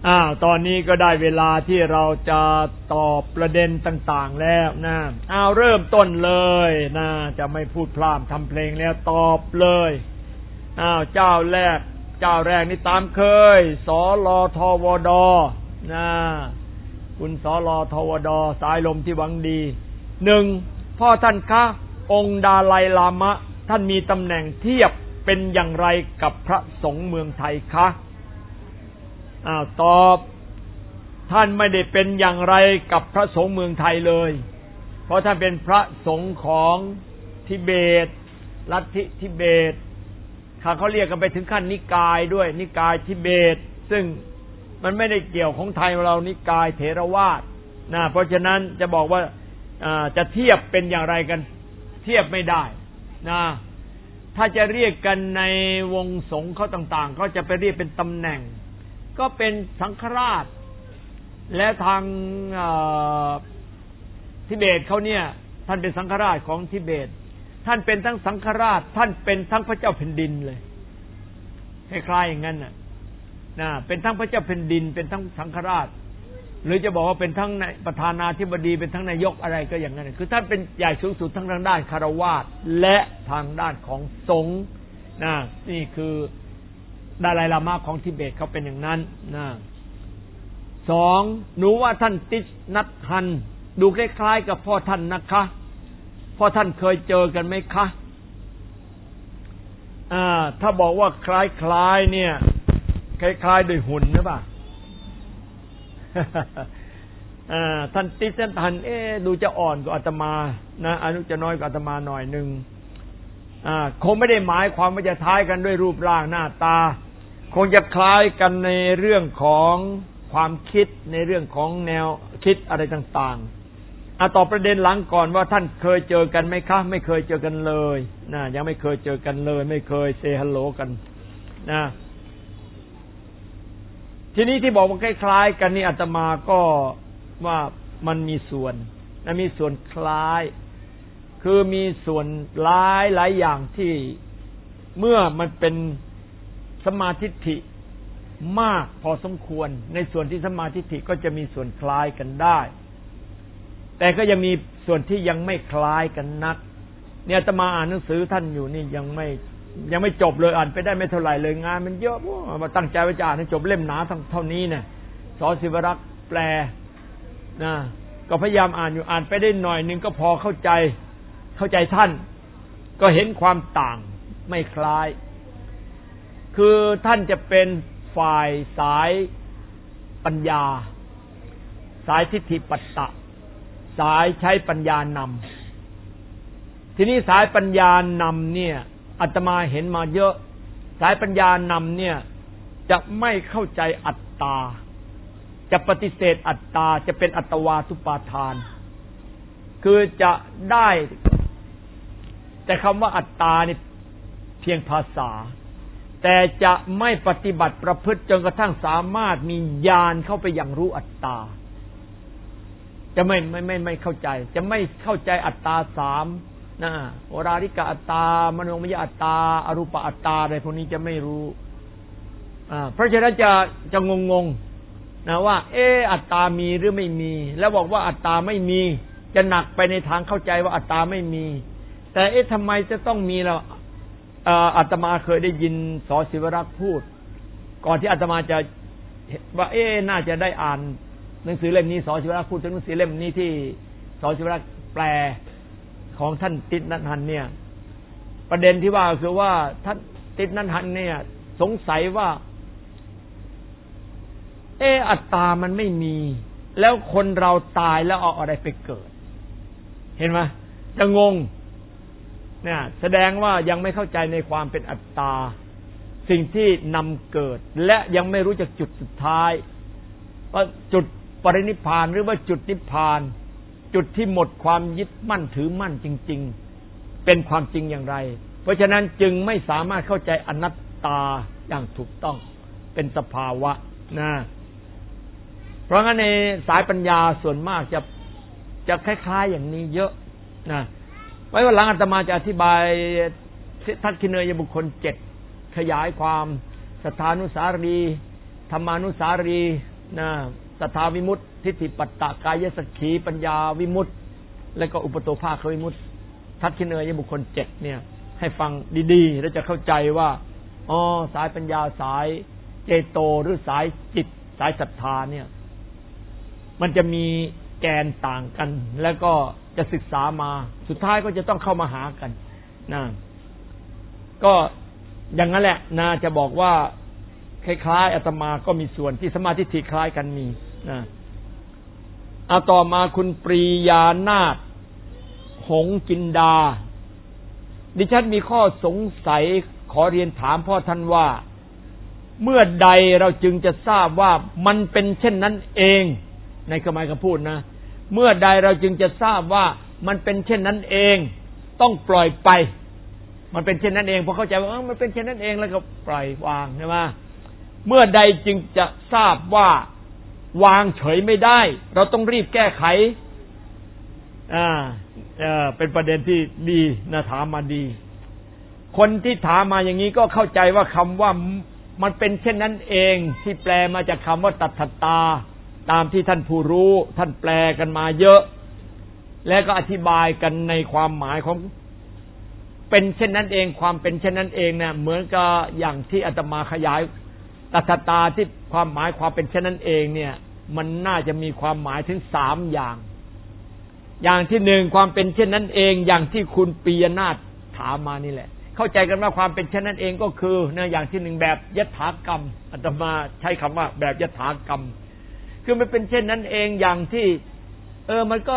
ตอนนี้ก็ได้เวลาที่เราจะตอบประเด็นต่างๆแล้วนะเริ่มต้นเลยนะจะไม่พูดพร่ำทำเพลงแล้วตอบเลยเจ้าแรกนี่ตามเคยสลทวดนะคุณสลทวดสายลมที่หวังดี1พ่อท่านคะองค์ดาไลลามะท่านมีตำแหน่งเทียบเป็นอย่างไรกับพระสงฆ์เมืองไทยคะตอบท่านไม่ได้เป็นอย่างไรกับพระสงฆ์เมืองไทยเลยเพราะท่านเป็นพระสงฆ์ของทิเบตลัทธิทิเบตเขาเรียกกันไปถึงขั้นนิกายด้วยนิกายทิเบตซึ่งมันไม่ได้เกี่ยวของไทยเรานิกายเถรวาทนะเพราะฉะนั้นจะบอกว่าจะเทียบเป็นอย่างไรกันเทียบไม่ได้นะถ้าจะเรียกกันในวงสงฆ์เขาต่างๆก็จะไปเรียกเป็นตำแหน่งก็เป็นสังฆราชและทางทิเบตเขาเนี่ยท่านเป็นสังฆราชของทิเบตท่านเป็นทั้งสังฆราชท่านเป็นทั้งพระเจ้าแผ่นดินเลยคล้ายๆอย่างนั้นน่ะเป็นทั้งพระเจ้าแผ่นดินเป็นทั้งสังฆราชหรือจะบอกว่าเป็นทั้งประธานาธิบดีเป็นทั้งนายกอะไรก็อย่างนั้นคือท่านเป็นใหญ่สูงสุดทั้งทางด้านคฤหัสถ์และทางด้านของสงฆ์นี่คือดาไลลามะของทิเบตเขาเป็นอย่างนั้น2หนูว่าท่านติชนัทฮันดูคล้ายๆกับพ่อท่านนะคะพ่อท่านเคยเจอกันไหมคะถ้าบอกว่าคล้ายๆเนี่ยคล้ายๆโดยหุ่นหรือเปล่าท่านติชนัทฮันดูจะอ่อนกว่าอาตมานะอายุจะน้อยกว่าอาตมาหน่อยนึงคงไม่ได้หมายความว่าจะท้ายกันด้วยรูปร่างหน้าตาคงจะคล้ายกันในเรื่องของความคิดในเรื่องของแนวคิดอะไรต่างๆตอบประเด็นหลังก่อนว่าท่านเคยเจอกันไหมคะไม่เคยเจอกันเลยนะยังไม่เคยเจอกันเลยไม่เคยเซฮัลโหลกันนะทีนี้ที่บอกว่าคล้ายๆกันนี่อาตมาก็ว่ามันมีส่วนนะมีส่วนคล้ายคือมีส่วนหลายอย่างที่เมื่อมันเป็นสมาธิฏฐิมากพอสมควรในส่วนที่สมาธิฏฐิก็จะมีส่วนคล้ายกันได้แต่ก็ยังมีส่วนที่ยังไม่คล้ายกันนักเนี่ยอาตมาอ่านหนังสือท่านอยู่นี่ยังไม่จบเลยอ่านไปได้ไม่เท่าไหร่เลยงานมันเยอะมาตั้งใจว่าจะอ่านให้จบเล่มหนาเท่านี้เนี่ยส.ศิวรักษ์แปลนะก็พยายามอ่านอยู่อ่านไปได้หน่อยนึงก็พอเข้าใจท่านก็เห็นความต่างไม่คล้ายคือท่านจะเป็นฝ่ายสายปัญญาสายทิฏฐิปัตตะสายใช้ปัญญานำทีนี้สายปัญญานำเนี่ยอาตมาเห็นมาเยอะสายปัญญานำเนี่ยจะไม่เข้าใจอัตตาจะปฏิเสธอัตตาจะเป็นอัตวาทุปาทานคือจะได้แต่คำว่าอัตตานี่เพียงภาษาแต่จะไม่ปฏิบัติประพฤติจนกระทั่งสามารถมีญาณเข้าไปอย่างรู้อัตตาจะไม่เข้าใจจะไม่เข้าใจอัตตา3นะวราริกะอัตตามโนมยอัตตาอรูปอัตตาอะไรพวกนี้จะไม่รู้เพราะฉะนั้นจะงงนะว่าอัตตามีหรือไม่มีแล้วบอกว่าอัตตาไม่มีจะหนักไปในทางเข้าใจว่าอัตตาไม่มีแต่ทำไมจะต้องมีล่ะอาตมาเคยได้ยินส.ศิวรักษ์พูดก่อนที่อาตมาจะว่าน่าจะได้อ่านหนังสือเล่มนี้ส.ศิวรักษ์พูดถึงหนังสือเล่มนี้ที่ส.ศิวรักษ์แปลของท่านติชนัทฮันเนี่ยประเด็นที่ว่าคือว่าท่านติชนัทฮันเนี่ยสงสัยว่าอัตตามันไม่มีแล้วคนเราตายแล้วเอาอะไรไปเกิดเห็นไหมจะงงเนี่ยแสดงว่ายังไม่เข้าใจในความเป็นอัตตาสิ่งที่นำเกิดและยังไม่รู้จักจุดสุดท้ายว่าจุดปรินิพพานหรือว่าจุดนิพพานจุดที่หมดความยึดมั่นถือมั่นจริงๆเป็นความจริงอย่างไรเพราะฉะนั้นจึงไม่สามารถเข้าใจอนัตตาอย่างถูกต้องเป็นสภาวะนะเพราะงั้นในสายปัญญาส่วนมากจะคล้ายๆอย่างนี้เยอะนะไว้วันหลังอาตมาจะอธิบายทัศคิเนยบุคคล7ขยายความสัทธานุสารีธรรมานุสารีนะสัทธาวิมุตติทิฏฐิปัตตกายสักขีปัญญาวิมุตติแล้วก็อุปโตภาควิมุตติทัศขิเนยบุคคล7เนี่ยให้ฟังดีๆแล้วจะเข้าใจว่าอ๋อสายปัญญาสายเจโตหรือสายจิตสายศรัทธาเนี่ยมันจะมีแกนต่างกันแล้วก็จะศึกษามาสุดท้ายก็จะต้องเข้ามาหากันนะก็อย่างนั้นแหละนะจะบอกว่าคล้ายๆอาตมาก็มีส่วนที่สมาธิคล้ายกันมีนะเอาต่อมาคุณปรียานาถหงจินดาดิฉันมีข้อสงสัยขอเรียนถามพ่อท่านว่าเมื่อใดเราจึงจะทราบว่ามันเป็นเช่นนั้นเองในความหมายคำพูดนะเมื่อใดเราจึงจะทราบว่ามันเป็นเช่นนั้นเองต้องปล่อยไปมันเป็นเช่นนั้นเองพอเข้าใจว่ามันเป็นเช่นนั้นเองแล้วก็ปล่อยวางใช่ไหมเมื่อใดจึงจะทราบว่าวางเฉยไม่ได้เราต้องรีบแก้ไขเป็นประเด็นที่ดีนะถามมาดีคนที่ถามมาอย่างนี้ก็เข้าใจว่าคำว่ามันเป็นเช่นนั้นเองที่แปลมาจากคำว่าตัทธตาตามที่ท่านผู้รู้ท่านแปลกันมาเยอะและก็อธิบายกันในความหมายของเป็นเช่นนั้นเองความเป็นเช่นนั้นเองเนี่ยเหมือนกับอย่างที่อาตมาขยายตัทธตาที่ความหมายความเป็นเช่นนั้นเองเนี่ยมันน่าจะมีความหมายถึง3อย่างอย่างที่1ความเป็นเช่นนั้นเองอย่างที่คุณปียนาถถามมานี่แหละเข้าใจกันว่าความเป็นเช่นนั้นเองก็คือเนี่ยอย่างที่1แบบยถากรรมอาตมาใช้คำว่าแบบยถากรรมคือมันเป็นเช่นนั้นเองอย่างที่มันก็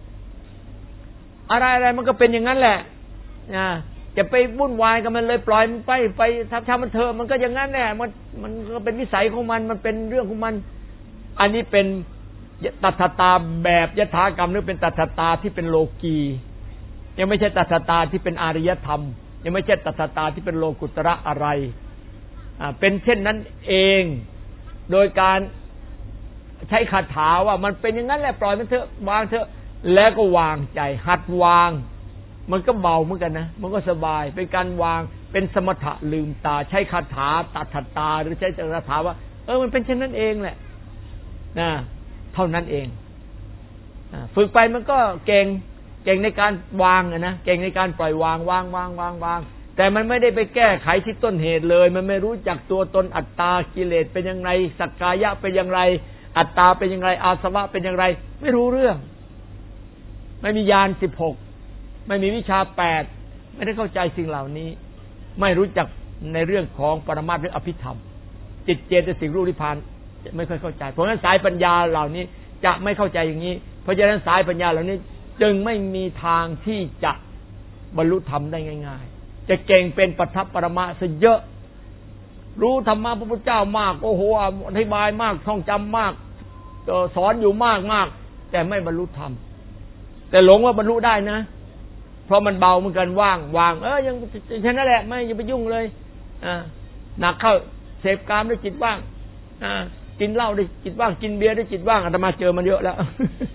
อะไรมันก็เป็นอย่างนั้นแหละจะไปวุ่นวายกับมันเลยปล่อยมันไปทำมันเถอะมันก็อย่างนั้นแหละมันก็เป็นนิสัยของมันเป็นเรื่องของมันอันนี้เป็นตัทธตาแบบยถากรรมหรือเป็นตัทธตาที่เป็นโลกียังไม่ใช่ตัทธตาที่เป็นอารยธรรมยังไม่ใช่ตัทธตาที่เป็นโลกุตระอะไรเป็นเช่นนั้นเองโดยการใช้คาถาว่ามันเป็นอย่างนั้นแหละปล่อยมันเถอะวางเถอะแล้วก็วางใจหัดวางมันก็เบาเหมือนกันนะมันก็สบายเป็นการวางเป็นสมถะลืมตาใช้คาถาตัทธตาหรือใช้คาถาว่ามันเป็นเช่นนั้นเองแหละนะเท่านั้นเองฝึกไปมันก็เก่งในการวางนะเก่งในการปล่อยวางแต่มันไม่ได้ไปแก้ไขที่ต้นเหตุเลยมันไม่รู้จักตัวตนอัตตากิเลสเป็นยังไงสักกายะเป็นอย่างไรอัตตาเป็นยังไงอาสวะเป็นอย่างไรไม่รู้เรื่องไม่มีญาณ16ไม่มีวิชา8ไม่ได้เข้าใจสิ่งเหล่านี้ไม่รู้จักในเรื่องของปรมัตถ์หรืออภิธรรมจิตเจตสิกรูปนิพพานไม่ค่อยเข้าใจเพราะฉะนั้นสายปัญญาเหล่านี้จะไม่เข้าใจอย่างนี้เพราะฉะนั้นสายปัญญาเหล่านี้จึงไม่มีทางที่จะบรรลุธรรมได้ง่ายๆจะเก่งเป็นปัทภปรมะซะเยอะรู้ธรรมะพระพุทธเจ้ามากโอ้โหอธิบายมากท่องจำมากสอนอยู่มากแต่ไม่บรรลุธรรมแต่หลงว่าบรรลุได้นะเพราะมันเบาเหมือนกันวางยังแค่นั้นแหละไม่อย่าไปยุ่งเลยหนักเข้าเสพกามด้วยจิตว่างกินเหล้าด้วยจิตว่างกินเบียร์ด้วยจิตว่างอาตมาเจอมันเยอะแล้ว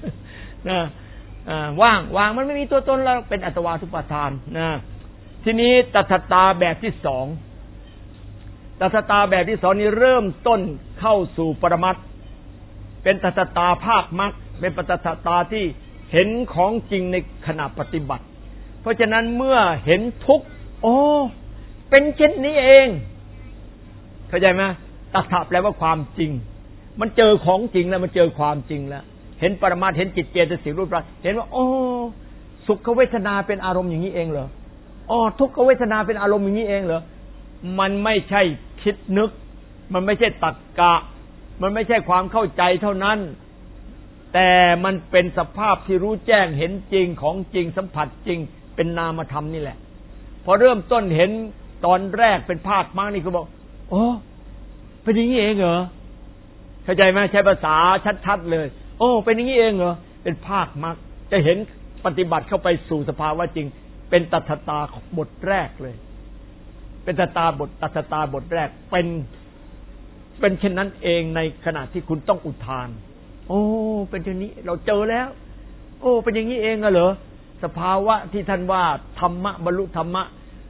ว่างมันไม่มีตัวตนแล้วเป็นอัตวาทุปทานทีนี้ตัทธตาแบบที่2ตัทธตาแบบที่2นี้เริ่มต้นเข้าสู่ปรมัตถ์เป็นตัทธตาภาคมรรคเป็นตัทธตาที่เห็นของจริงในขณะปฏิบัติเพราะฉะนั้นเมื่อเห็นทุกข์เป็นเช่นนี้เองเข้าใจไหมตัทธะแปลว่าความจริงมันเจอของจริงแล้วมันเจอความจริงแล้วเห็นปรมัตถ์เห็นจิตเจตสิกรูปเห็นว่าสุขเวทนาเป็นอารมณ์อย่างนี้เองเหรอทุกขเวทนาเป็นอารมณ์อย่างนี้เองเหรอมันไม่ใช่คิดนึกมันไม่ใช่ตรรกะมันไม่ใช่ความเข้าใจเท่านั้นแต่มันเป็นสภาพที่รู้แจ้งเห็นจริงของจริงสัมผัสจริงเป็นนามธรรมนี่แหละพอเริ่มต้นเห็นตอนแรกเป็นภาคมรรคนี่ก็บอกเป็นอย่างนี้เองเหรอเข้าใจไหมใช้ภาษาชัดๆเลยเป็นอย่างนี้เองเหรอเป็นภาคมรรคจะเห็นปฏิบัติเข้าไปสู่สภาวะจริงเป็นตัทธตาบทแรกเลยเป็นตัทธตาบทแรกเป็นเช่นนั้นเองในขณะที่คุณต้องอุทานเป็นเช่นนี้เราเจอแล้วเป็นอย่างนี้เองเหรอสภาวะที่ท่านว่าธรรมะบรรลุธรรมะ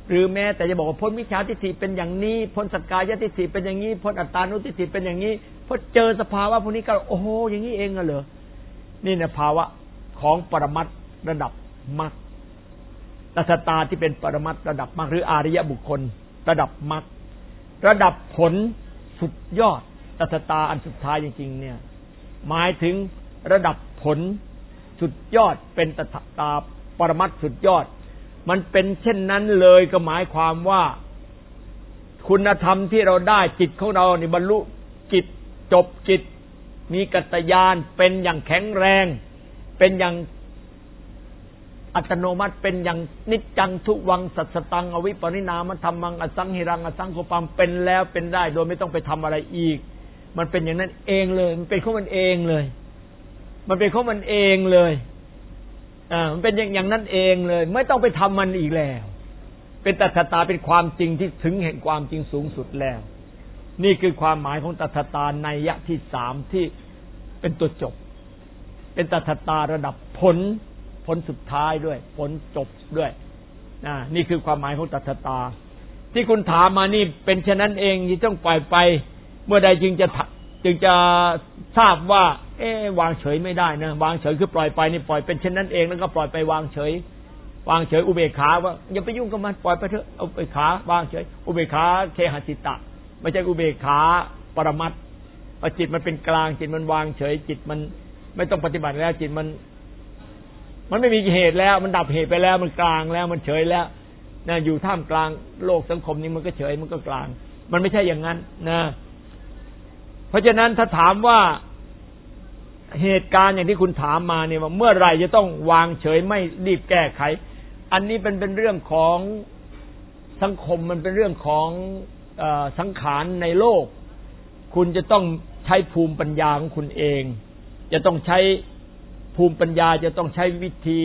หรือแม้แต่จะบอกว่าพ้นมิจฉาทิฏฐิเป็นอย่างนี้พ้นสักกายทิฏฐิเป็นอย่างนี้พ้นอัตตานุทิฏฐิเป็นอย่างนี้พอเจอสภาวะพวกนี้ก็โอ้โหอย่างนี้เองเหรอนี่นะภาวะของปรมัตถ์ระดับมรรคตัสตาที่เป็นปรมัตถ์ระดับมรรคหรืออริยบุคคลระดับมรรคระดับผลสุดยอดตัสตาอันสุดท้ายจริงๆเนี่ยหมายถึงระดับผลสุดยอดเป็นตัสตาปรมัตถ์สุดยอดมันเป็นเช่นนั้นเลยก็หมายความว่าคุณธรรมที่เราได้จิตของเรานี่บรรลุจิตจบจิตมีกัตตญาณเป็นอย่างแข็งแรงเป็นอย่างอัตโนมัติเป็นอย่างนิจจังทุวังสัจตังอวิปริณามธรรมังอสังหิรังอสังโฆปัมเป็นแล้วเป็นได้โดยไม่ต้องไปทำอะไรอีกมันเป็นอย่างนั้นเองเลยมันเป็นของมันเองเลยมันเป็นของมันเองเลยมันเป็นอย่างนั้นเองเลยไม่ต้องไปทำมันอีกแล้วเป็นตัทตาเป็นความจริงที่ถึงแห่งความจริงสูงสุดแล้วนี่คือความหมายของตัทตานัยยะที่3ที่เป็นตัวจบเป็นตัทตาระดับผลสุดท้ายด้วยผลจบด้วยนี่คือความหมายของตัทตาที่คุณถามมานี่เป็นฉะนั้นเองที่ต้องปล่อยไปเมื่อใดจึงจะทราบว่าวางเฉยไม่ได้นะวางเฉยคือปล่อยไปนี่ปล่อยเป็นเช่นนั้นเองแล้วก็ปล่อยไปวางเฉยวางเฉยอุเบกขาว่าอย่าไปยุ่งกับมันปล่อยไปเถอะเอาอุเบกขาวางเฉยอุเบกขาเคหสิตะไม่ใช่อุเบกขาปรมัตถ์จิตมันเป็นกลางจิตมันวางเฉยจิตมันไม่ต้องปฏิบัติแล้วจิตมันไม่มีเหตุแล้วมันดับเหตุไปแล้วมันกลางแล้วมันเฉยแล้วนะอยู่ท่ามกลางโลกสังคมนี้มันก็เฉยมันก็กลางมันไม่ใช่อย่างนั้นนะเพราะฉะนั้นถ้าถามว่าเหตุการณ์อย่างที่คุณถามมาเนี่ยว่าเมื่อไหร่จะต้องวางเฉยไม่รีบแก้ไขอันนี้เป็นเรื่องของสังคมมันเป็นเรื่องของสังขารในโลกคุณจะต้องใช้ภูมิปัญญาของคุณเองจะต้องใช้ภูมิปัญญาจะต้องใช้วิธี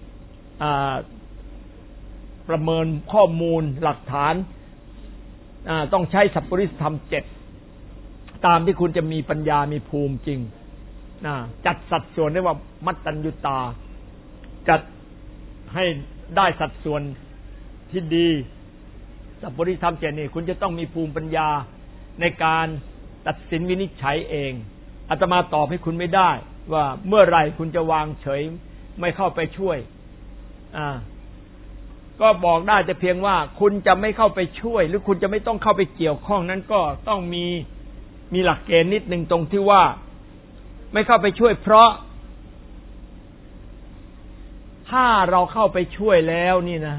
ประเมินข้อมูลหลักฐานต้องใช้สัพปริสธรรม7ตามที่คุณจะมีปัญญามีภูมิจริงจัดสัดส่วนได้ว่ามัตตัญญุตาจัดให้ได้สัดส่วนที่ดีสัพปริสธรรม7นี่คุณจะต้องมีภูมิปัญญาในการตัดสินวินิจฉัยเองอาตมาตอบให้คุณไม่ได้ว่าเมื่อไหร่คุณจะวางเฉยไม่เข้าไปช่วยก็บอกได้แต่เพียงว่าคุณจะไม่เข้าไปช่วยหรือคุณจะไม่ต้องเข้าไปเกี่ยวข้องนั้นก็ต้องมีหลักเกณฑ์นิดนึงตรงที่ว่าไม่เข้าไปช่วยเพราะถ้าเราเข้าไปช่วยแล้วนี่นะ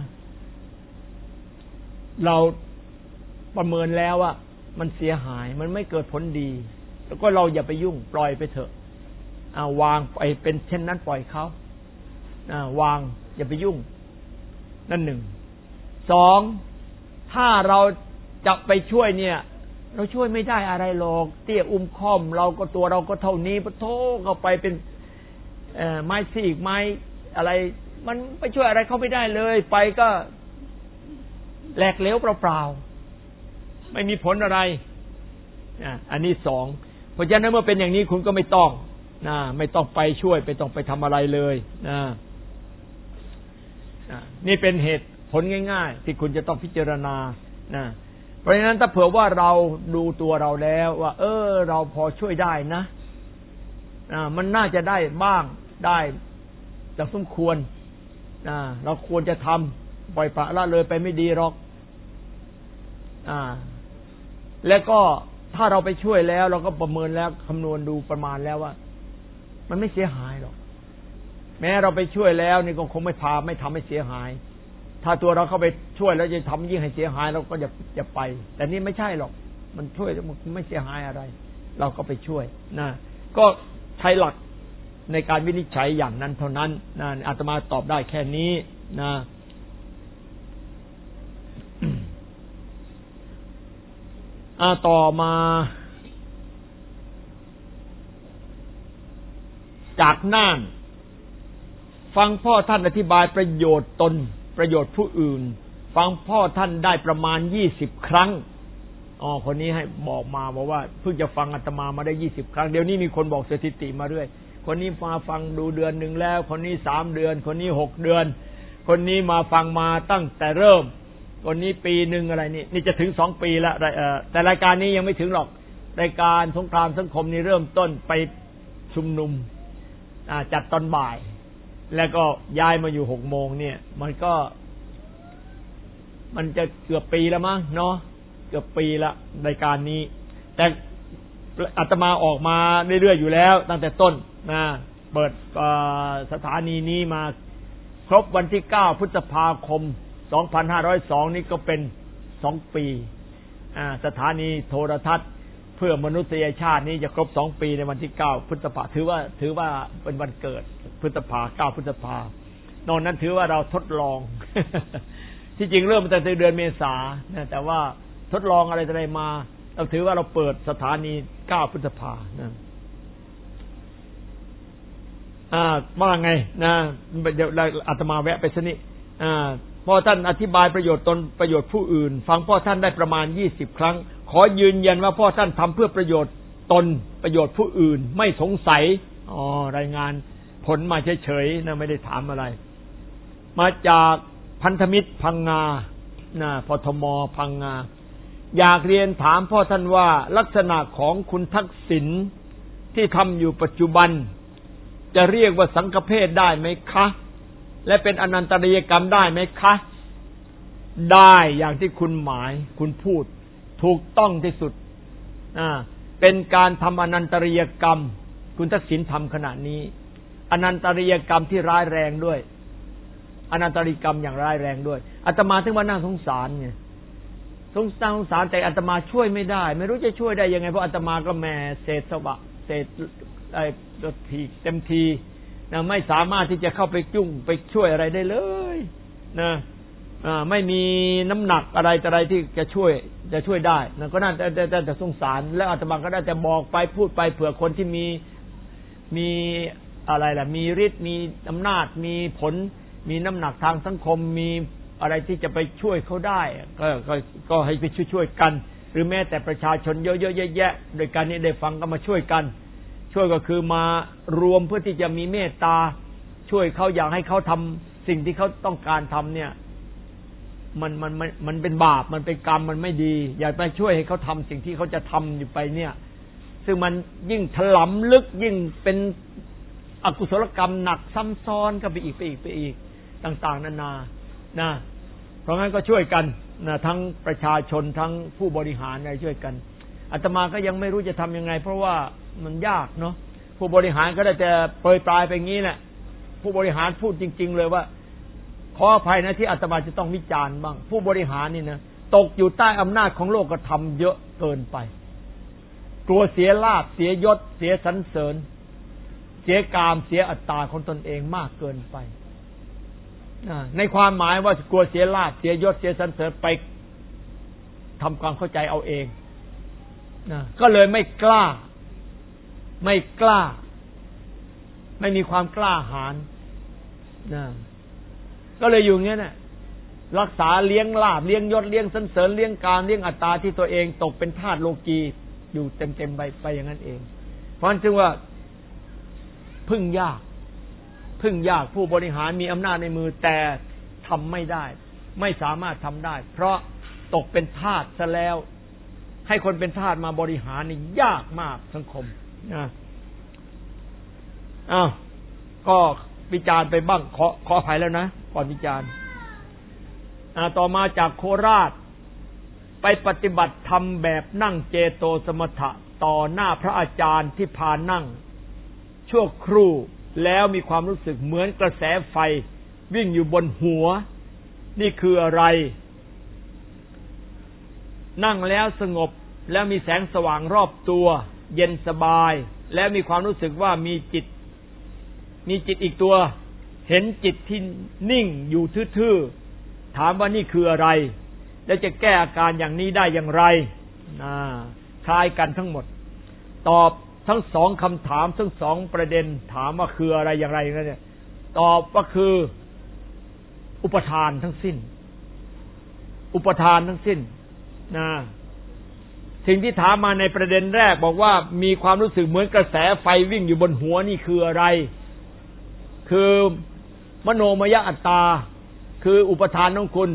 เราประเมินแล้วว่ามันเสียหายมันไม่เกิดผลดีแล้วก็เราอย่าไปยุ่งปล่อยไปเถอะวางไปเป็นเช่นนั้นปล่อยเขาวางอย่าไปยุ่งนั่น1 2ถ้าเราจะไปช่วยเนี่ยเราช่วยไม่ได้อะไรหรอกเตี้ยค่อมเราก็ตัวเราก็เท่านี้ปะโถเข้าไปเป็นไม้ซีกไม้อะไรมันไปช่วยอะไรเขาไม่ได้เลยไปก็แหลกเหลวเปล่าๆไม่มีผลอะไรอันนี้2เพราะฉะนั้นเมื่อเป็นอย่างนี้คุณก็ไม่ต้องไปช่วยไม่ต้องไปทำอะไรเลยนี่เป็นเหตุผลง่ายๆที่คุณจะต้องพิจารณาเพราะฉะนั้นถ้าเผื่อว่าเราดูตัวเราแล้วว่าเราพอช่วยได้นะมันน่าจะได้บ้างได้แต่สมควรเราควรจะทำปล่อยปละละเลยไปไม่ดีหรอกแล้วก็ถ้าเราไปช่วยแล้วเราก็ประเมินแล้วคำนวณดูประมาณแล้วว่ามันไม่เสียหายหรอกแม้เราไปช่วยแล้วนี่ก็คงไม่ทำให้เสียหายถ้าตัวเราเข้าไปช่วยแล้วจะทำยิ่งให้เสียหายเราก็อย่าไปแต่นี่ไม่ใช่หรอกมันช่วยมันไม่เสียหายอะไรเราก็ไปช่วยก็ใช้หลักในการวินิจฉัยอย่างนั้นเท่านั้นอาตมาตอบได้แค่นี้ต่อมาจากน่านฟังพ่อท่านอธิบายประโยชน์ตนประโยชน์ผู้อื่นฟังพ่อท่านได้ประมาณ20 ครั้งคนนี้ให้บอกว่าเพิ่งจะฟังอาตมาได้20 ครั้งเดี๋ยวนี้มีคนบอกสถิติมาเรื่อยคนนี้มาฟังดูเดือน1แล้วคนนี้3 เดือนคนนี้6 เดือนคนนี้มาฟังมาตั้งแต่เริ่มวันนี้ปีหนึ่งอะไรนี่จะถึง2 ปีแล้วแต่รายการนี้ยังไม่ถึงหรอกรายการสงครามสังคมนี่เริ่มต้นไปชุมนุมจัดตอนบ่ายแล้วก็ย้ายมาอยู่6 โมงเนี่ยมันจะเกือบปีแล้วมั้งเนาะเกือบปีละรายการนี้แต่อาตมาออกมาเรื่อยๆอยู่แล้วตั้งแต่ต้นนะเปิดสถานีนี้มาครบวันที่9 พฤษภาคม 2502นี่ก็เป็น2 ปีสถานีโทรทัศน์เพื่อมนุษยชาตินี้จะครบ2 ปีในวันที่9 พฤษภาถือว่าเป็นวันเกิด9 พฤษภานอกนั้นถือว่าเราทดลอง ที่จริงเริ่มตั้งแต่เดือนเมษายนแต่ว่าทดลองอะไรมาเราถือว่าเราเปิดสถานี9 พฤษภานะว่าไงนะเดี๋ยวอาตมาแวะไปซะนี่พ่อท่านอธิบายประโยชน์ตนประโยชน์ผู้อื่นฟังพ่อท่านได้ประมาณ20 ครั้งขอยืนยันว่าพ่อท่านทำเพื่อประโยชน์ตนประโยชน์ผู้อื่นไม่สงสัยรายงานผลมาเฉยๆนะไม่ได้ถามอะไรมาจากพันธมิตรพังงาพทมพังงาอยากเรียนถามพ่อท่านว่าลักษณะของคุณทักษิณที่ทำอยู่ปัจจุบันจะเรียกว่าสังฆเพศได้ไหมคะและเป็นอนันตริยกรรมได้ไหมคะได้อย่างที่คุณหมายคุณพูดถูกต้องที่สุดเป็นการทำอนันตริยกรรมคุณทักษิณทำขณะนี้อนันตริยกรรมที่ร้ายแรงด้วยอนันตริยกรรมอย่างร้ายแรงด้วยอาตมาถึงว่าน่าสงสารไงสงสารแต่อาตมาช่วยไม่ได้ไม่รู้จะช่วยได้ยังไงเพราะอาตมาก็แม่เศษสวะเศษทีเต็มทีนะไม่สามารถที่จะเข้าไปจุ้งไปช่วยอะไรได้เลยนะไม่มีน้ำหนักอะไรที่จะช่วยได้นะก็น่าแต่สงสารแล้วอาตมาก็ได้แต่บอกไปพูดไปเผื่อคนที่มีอะไรล่ะมีฤทธิ์มีอำนาจมีผลมีน้ำหนักทางสังคมมีอะไรที่จะไปช่วยเขาได้ก็ให้ไปช่วยกันหรือแม้แต่ประชาชนเยอะๆแยะๆโดยการนี้ได้ฟังก็มาช่วยกันช่วยก็คือมารวมเพื่อที่จะมีเมตตาช่วยเขาอยากให้เขาทำสิ่งที่เขาต้องการทำเนี่ยมันเป็นบาปมันเป็นกรรมมันไม่ดีอยากไปช่วยให้เขาทำสิ่งที่เขาจะทำอยู่ไปเนี่ยซึ่งมันยิ่งถลำลึกยิ่งเป็นอกุศลกรรมหนักซ้ำซ้อนก็ไปอีกต่างๆนานานะเพราะงั้นก็ช่วยกันนะทั้งประชาชนทั้งผู้บริหารอะไรช่วยกันอาตมาก็ยังไม่รู้จะทำยังไงเพราะว่ามันยากเนาะผู้บริหารก็ได้แต่โปรยปลายไปงี้แหละผู้บริหารพูดจริงๆเลยว่าขออภัยนะที่อาตมาจะต้องวิจารณ์บ้างผู้บริหารนี่นะตกอยู่ใต้อำนาจของโลกธรรมเยอะเกินไปกลัวเสียลาภเสียยศเสียสรรเสริญเสียกามเสียอัตตาของตนเองมากเกินไปในความหมายว่ากลัวเสียลาภเสียยศเสียสรรเสริญไปทำความเข้าใจเอาเองก็เลยไม่กล้าไม่มีความกล้าหาญก็เลยอยู่อย่างนี้นะรักษาเลี้ยงลาภเลี้ยงยศเลี้ยงสรรเสริญเลี้ยงกามเลี้ยงอัตตาที่ตัวเองตกเป็นทาสโลกีอยู่เต็มๆไปอย่างนั้นเองเพราะฉะนั้นจึงว่าพึ่งยากผู้บริหารมีอำนาจในมือแต่ทำไม่ได้ไม่สามารถทำได้เพราะตกเป็นทาสซะแล้วให้คนเป็นทาสมาบริหารนี่ยากมากสังคมก็วิจารณ์ไปบ้างขออภัยแล้วนะก่อนวิจารณ์ต่อมาจากโคราชไปปฏิบัติธรรมแบบนั่งเจโตสมถะต่อหน้าพระอาจารย์ที่พานั่งชั่วครู่แล้วมีความรู้สึกเหมือนกระแสไฟวิ่งอยู่บนหัวนี่คืออะไรนั่งแล้วสงบแล้วมีแสงสว่างรอบตัวเย็นสบายแล้วมีความรู้สึกว่ามีจิตอีกตัวเห็นจิตที่นิ่งอยู่ทื่อๆถามว่านี่คืออะไรแล้วจะแก้อาการอย่างนี้ได้อย่างไรคล้ายกันทั้งหมดตอบทั้งสองคำถามทั้งสองประเด็นถามว่าคืออะไรอย่างไรเนี่ยตอบว่าคืออุปทานทั้งสิ้นสิ่งที่ถามมาในประเด็นแรกบอกว่ามีความรู้สึกเหมือนกระแสไฟวิ่งอยู่บนหัวนี่คืออะไรคือมโนมยอัตตาคืออุปทานของคุณ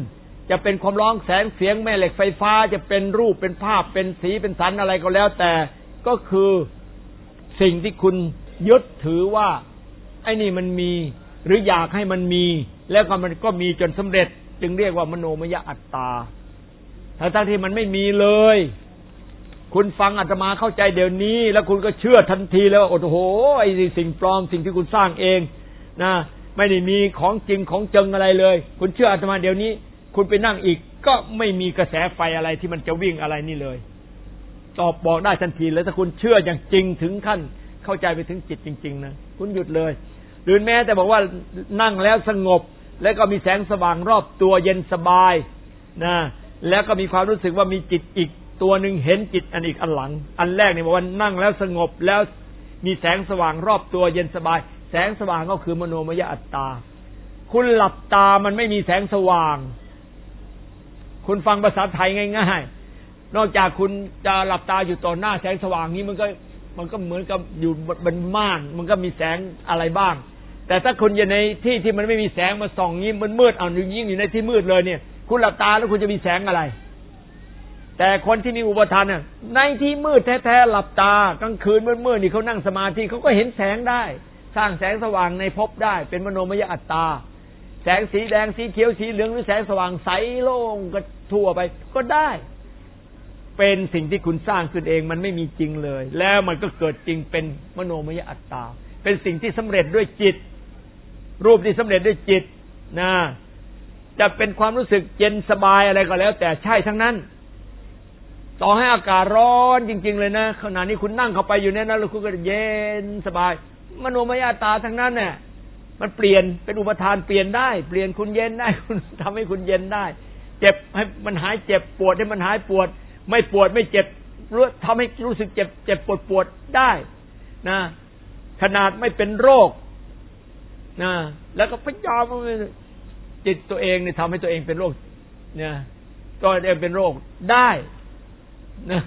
จะเป็นความร้องแสงเสียงแม่เหล็กไฟฟ้าจะเป็นรูปเป็นภาพเป็นสีเป็นสันอะไรก็แล้วแต่ก็คือสิ่งที่คุณยึดถือว่าไอ้นี่มันมีหรืออยากให้มันมีแล้วก็มันก็มีจนสำเร็จจึงเรียกว่ามโนมยอัตตาทั้งที่มันไม่มีเลยคุณฟังอาตมาเข้าใจเดี๋ยวนี้แล้วคุณก็เชื่อทันทีแล้วว่าโอ้โหไอ้สิ่งปลอมสิ่งที่คุณสร้างเองนะไม่ได้มีของจริงของจริงอะไรเลยคุณเชื่ออาตมาเดี๋ยวนี้คุณไปนั่งอีกก็ไม่มีกระแสไฟอะไรที่มันจะวิ่งอะไรนี่เลยตอบบอกได้ทันทีแล้วถ้าคุณเชื่ออย่างจริงถึงขั้นเข้าใจไปถึงจิตจริงๆนะคุณหยุดเลยหรือแม้แต่บอกว่านั่งแล้วสงบแล้วก็มีแสงสว่างรอบตัวเย็นสบายนะแล้วก็มีความรู้สึกว่ามีจิตอีกตัวหนึ่งเห็นจิตอันอีกอันหลังอันแรกเนี่ยบอกว่านั่งแล้วสงบแล้วมีแสงสว่างรอบตัวเย็นสบายแสงสว่างก็คือมโนมยอัตตาคุณหลับตามันไม่มีแสงสว่างคุณฟังภาษาไทยง่ายๆนอกจากคุณจะหลับตาอยู่ต่อหน้าแสงสว่างนี้มันก็เหมือนกับอยู่บนม่านมันก็มีแสงอะไรบ้างแต่ถ้าคุณอยู่ในที่ที่มันไม่มีแสงมาส่องนี้มันมืดเอายิ่งอยู่ในที่มืดเลยเนี่ยคุณหลับตาแล้วคุณจะมีแสงอะไรแต่คนที่มีอุปทานเนี่ยในที่มืดแท้ๆหลับตากลางคืนมืดๆนี่เขานั่งสมาธิเขาก็เห็นแสงได้สร้างแสงสว่างในภพได้เป็นมโนมยอัตตาแสงสีแดงสีเขียวสีเหลืองหรือแสงสว่างใสโล่งก็ทั่วไปก็ได้เป็นสิ่งที่คุณสร้างขึ้นเองมันไม่มีจริงเลยแล้วมันก็เกิดจริงเป็นมโนมยอัตตาเป็นสิ่งที่สำเร็จด้วยจิตรูปที่สำเร็จด้วยจิตนะจะเป็นความรู้สึกเย็นสบายอะไรก็แล้วแต่ใช่ทั้งนั้นต่อให้อากาศร้อนจริงๆเลยนะขณะนี้คุณนั่งเข้าไปอยู่ในนั้นแล้วคุณก็เย็นสบายมโนมยอัตตาทั้งนั้นเนี่ยมันเปลี่ยนเป็นอุปทานเปลี่ยนได้เปลี่ยนคุณเย็นได้คุณทำให้คุณเย็นได้เจ็บให้มันหายเจ็บปวดให้มันหายปวดไม่ปวดไม่เจ็บรู้ทำให้รู้สึกเจ็บปวดได้นะขนาดไม่เป็นโรคนะแล้วก็พยายามจิตตัวเองเนี่ยทำให้ตัวเองเป็นโรคเนี่ยตัวเองเป็นโรคได้นะ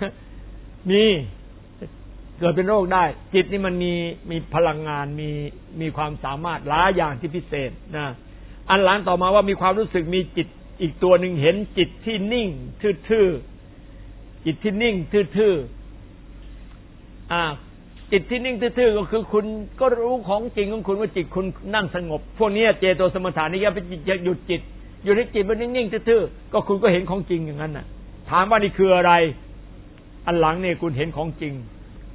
เกิดเป็นโรคได้จิตนี่มันมีพลังงานมีความสามารถหลายอย่างที่พิเศษนะอันหลังต่อมาว่ามีความรู้สึกมีจิตอีกตัวหนึ่งเห็นจิตที่นิ่งทื่อๆจิตที่นิ่งทื่อๆจิตที่นิ่งทื่อๆก็คือคุณก็รู้ของจริงของคุณว่าจิตคุณนั่งสงบพวกนี้เจโตสมถานี่ก็เป็นหยุดจิตอยู่ในจิตมันนิ่งๆทื่อๆก็คุณก็เห็นของจริงอย่างนั้นน่ะถามว่านี่คืออะไรอันหลังเนี่ยคุณเห็นของจริง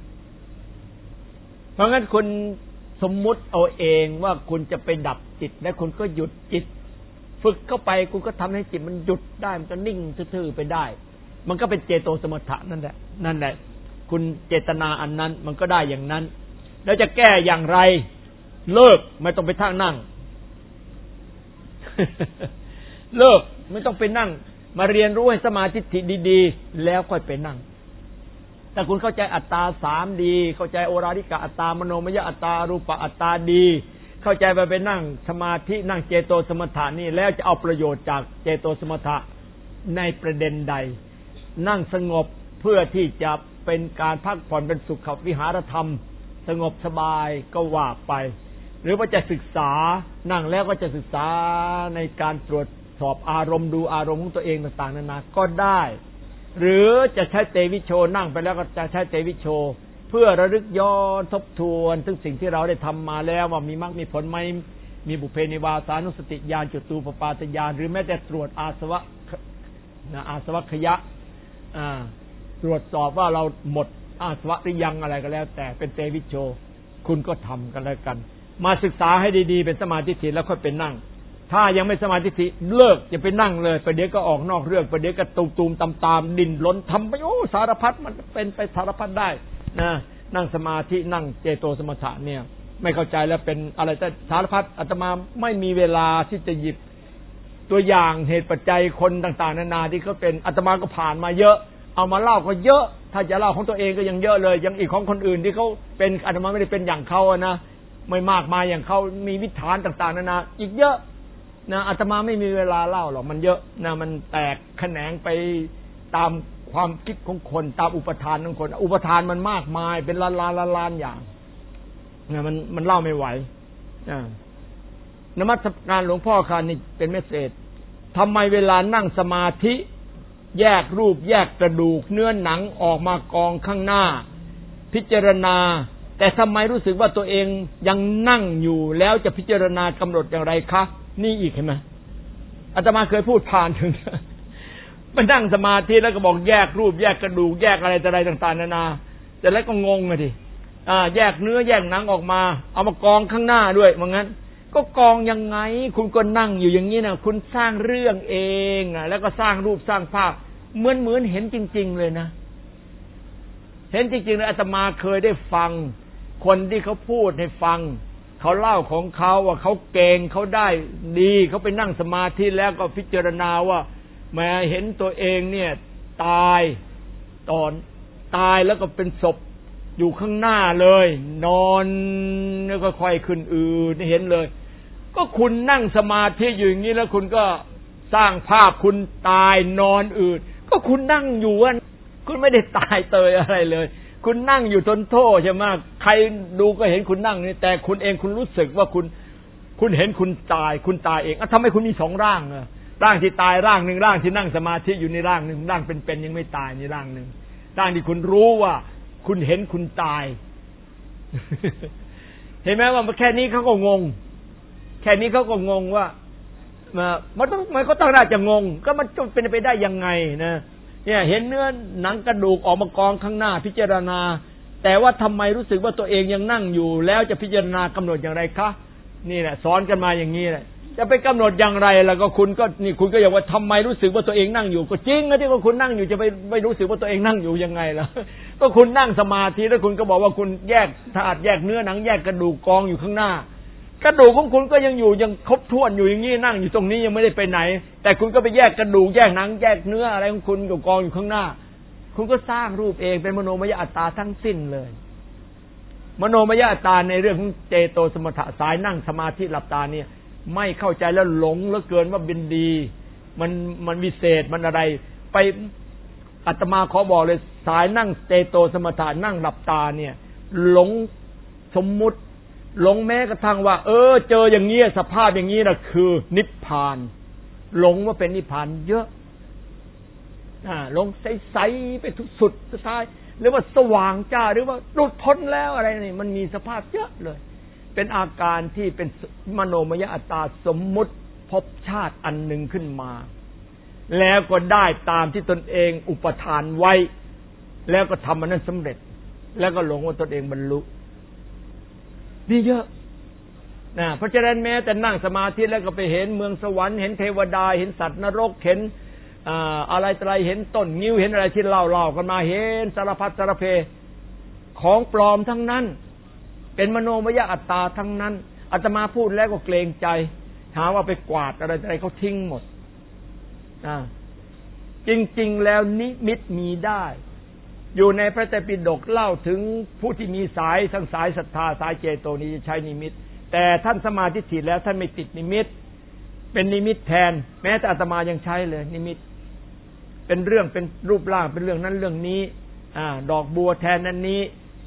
เพราะงั้นคุณสมมุติเอาเองว่าคุณจะไปดับจิตและคุณก็หยุดจิตฝึกเข้าไปคุณก็ทำให้จิตมันหยุดได้มันก็นิ่งทื่อๆไปได้มันก็เป็นเจโตสมถะนั่นแหละคุณเจตนาอันนั้นมันก็ได้อย่างนั้นแล้วจะแก้อย่างไรเลิกไม่ต้องไปท่านั่ง เลิกไม่ต้องไปนั่งมาเรียนรู้ให้สมาธิดีๆแล้วค่อยไปนั่งแต่คุณเข้าใจอัตตา3ดีเข้าใจโอราริกะอัตตามโนมยอัตตารูปะอัตตาดีเข้าใจไปนั่งสมาธินั่งเจโตสมถะนี่แล้วจะเอาประโยชน์จากเจโตสมถะในประเด็นใดนั่งสงบเพื่อที่จะเป็นการพักผ่อนเป็นสุขวิหารธรรมสงบสบายก็ว่าไปหรือว่าจะศึกษานั่งแล้วก็จะศึกษาในการตรวจสอบอารมณ์ดูอารมณ์ของตัวเองต่างๆนานาก็ได้หรือจะใช้เตวิโชนั่งไปแล้วก็จะใช้เตวิโชเพื่อระลึกย้อนทบทวนถึงสิ่งที่เราได้ทำมาแล้วว่ามีมรรคมีผลไหมมีบุพเพนิวาสานุสติญาณจตุปปาตญาณหรือแม้แต่ตรวจอาสวะขยะตรวจสอบว่าเราหมดอาสวะหรือยังอะไรก็แล้วแต่เป็นเตวิโชคุณก็ทำกันแล้วกันมาศึกษาให้ดีๆเป็นสมาธิถี่แล้วค่อยไปนั่งถ้ายังไม่สมาธิถี่เลิกอย่าไปนั่งเลยประเดี๋ยวก็ออกนอกเรื่องประเดี๋ยวก็ตูมๆตามๆดิ้นรนทำไปสารพัดมันเป็นไปสารพัดได้นะนั่งสมาธินั่งเจโตสมถะเนี่ยไม่เข้าใจแล้วเป็นอะไรแต่สารพัดอาตมาไม่มีเวลาที่จะหยิบตัวอย่างเหตุปัจจัยคนต่างๆนานาที่เขาเป็นอาตมาก็ผ่านมาเยอะเอามาเล่าก็เยอะถ้าจะเล่าของตัวเองก็ยังเยอะเลยยังอีกของคนอื่นที่เขาเป็นอาตมาไม่ได้เป็นอย่างเขานะไม่มากมายอย่างเขามีวิถานต่างๆนานาอีกเยอะนะอาตมาไม่มีเวลาเล่าหรอกมันเยอะนะมันแตกแขนงไปตามความคิดของคนตามอุปทานของคนอุปทานมันมากมายเป็นล้านอย่างนะมันเล่าไม่ไหวนมัสการหลวงพ่อค่ะนี่เป็นเมสเสจทำไมเวลานั่งสมาธิแยกรูปแยกกระดูกเนื้อหนังออกมากองข้างหน้าพิจารณาแต่ทำไมรู้สึกว่าตัวเองยังนั่งอยู่แล้วจะพิจารณากำหนดอย่างไรคะนี่อีกเห็นไหมอาตมาเคยพูดผ่านถึงมานั่งสมาธิแล้วก็บอกแยกรูปแยกกระดูกแยกอะไรต่างๆนานาแต่แล้วก็งงเลยทีแยกเนื้อแยกหนังออกมาเอามากองข้างหน้าด้วยว่างั้นก็กองยังไงคุณก็นั่งอยู่อย่างนี้นะคุณสร้างเรื่องเองแล้วก็สร้างรูปสร้างภาพเหมือนเห็นจริงๆเลยนะเห็นจริงๆเลยอาตมาเคยได้ฟังคนที่เขาพูดให้ฟังเขาเล่าของเขาว่าเขาเก่งเขาได้ดีเขาไปนั่งสมาธิแล้วก็พิจารณาว่าแม้เห็นตัวเองเนี่ยตายแล้วก็เป็นศพอยู่ข้างหน้าเลยนอนแล้วก็ค่อยขึ้นเห็นเลยก็คุณนั่งสมาธิอยู่อย่างนี้แล้วคุณก็สร้างภาพคุณตายนอนก็คุณนั่งอยู่คุณไม่ได้ตายเตยอะไรเลยคุณนั่งอยู่ทนโทษใช่ไหมใครดูก็เห็นคุณนั่งนี่แต่คุณเองคุณรู้สึกว่าคุณเห็นคุณตายเองทำไมคุณมีสองร่างร่างที่ตายร่างหนึ่งร่างที่นั่งสมาธิอยู่ในร่างหนึ่งร่างเป็นยังไม่ตายในร่างหนึ่งร่างที่คุณรู้ว่าคุณเห็นคุณตาย เห็นไหมว่าแค่นี้เขาก็งงแค่นี้เขาก็งงว่ามันก็ต้องน่าจะงงก็มันจะเป็นไปได้ยังไงนะเนี่ยเห็นเนื้อหนังกระดูกออกมากองข้างหน้าพิจารณาแต่ว่าทำไมรู้สึกว่าตัวเองยังนั่งอยู่แล้วจะพิจารณากำหนดอย่างไรคะนี่แหละสอนกันมาอย่างนี้แหละจะไปกำหนดอย่างไรแล้วก็คุณก็อยากว่าทำไมรู้สึกว่าตัวเองนั่งอยู่ก็จริงนะที่ว่าคุณนั่งอยู่จะไปรู้สึกว่าตัวเองนั่งอยู่ยังไงล่ะก็คุณนั่งสมาธิแล้วคุณก็บอกว่าคุณแยกธาตุแยกเนื้อหนังแยกกระดูกกองอยู่ข้างหน้ากระดูกของคุณก็ยังอยู่ยังครบถ้วนอยู่อย่างนี้นั่งอยู่ตรงนี้ยังไม่ได้ไปไหนแต่คุณก็ไปแยกกระดูกแยกหนังแยกเนื้ออะไรของคุณกองอยู่ข้างหน้าคุณก็สร้างรูปเองเป็นมโนมยอัตตาทั้งสิ้นเลยมโนมยอัตตาในเรื่องของเจโตสมถะสายนั่งสมาธิหลับตาเนี่ยไม่เข้าใจแล้วหลงเหลือเกินว่าเป็นดีมันวิเศษมันอะไรไปอาตมาขอบอกเลยสายนั่งเจโตสมถะนั่งหลับตาเนี่ยหลงสมมุติหลงแม้กระทั่งว่าเจออย่างนี้สภาพอย่างนี้นะคือนิพพานหลงว่าเป็นนิพพานเยอะหลงใสๆไปทุกสุดท้ายหรือว่าสว่างจ้าหรือว่าหลุดพ้นแล้วอะไรนี่มันมีสภาพเยอะเลยเป็นอาการที่เป็นมโนมยอัตตาสมมุติภพชาติอันหนึ่งขึ้นมาแล้วก็ได้ตามที่ตนเองอุปทานไว้แล้วก็ทำมันนั้นสำเร็จแล้วก็หลงว่าตนเองบรรลุนี่เยอะเพราะฉะนั้นแม้แต่นั่งสมาธิแล้วก็ไปเห็นเมืองสวรรค์เห็นเทวดาเห็นสัตว์นรกเห็นอะไรเห็นต้นงิ้วเห็นอะไรที่เล่ากันมาเห็นสารพัดสารเพของปลอมทั้งนั้นเป็นมโนมยอัตตาทั้งนั้นอาตมาพูดแล้วก็เกรงใจหาว่าไปกวาดอะไรเขาทิ้งหมดจริงๆแล้วนิมิตมีได้อยู่ในพระไตรปิฎกเล่าถึงผู้ที่มีสายทั้งสายศรัทธาสายเจโตนี้ใช้นิมิตแต่ท่านสมาธิแล้วท่านไม่ติดนิมิตเป็นนิมิตแทนแม้แต่อาตมายังใช้เลยนิมิตเป็นเรื่องเป็นรูปร่างเป็นเรื่องนั้นเรื่องนี้ดอกบัวแทนนั้นนี้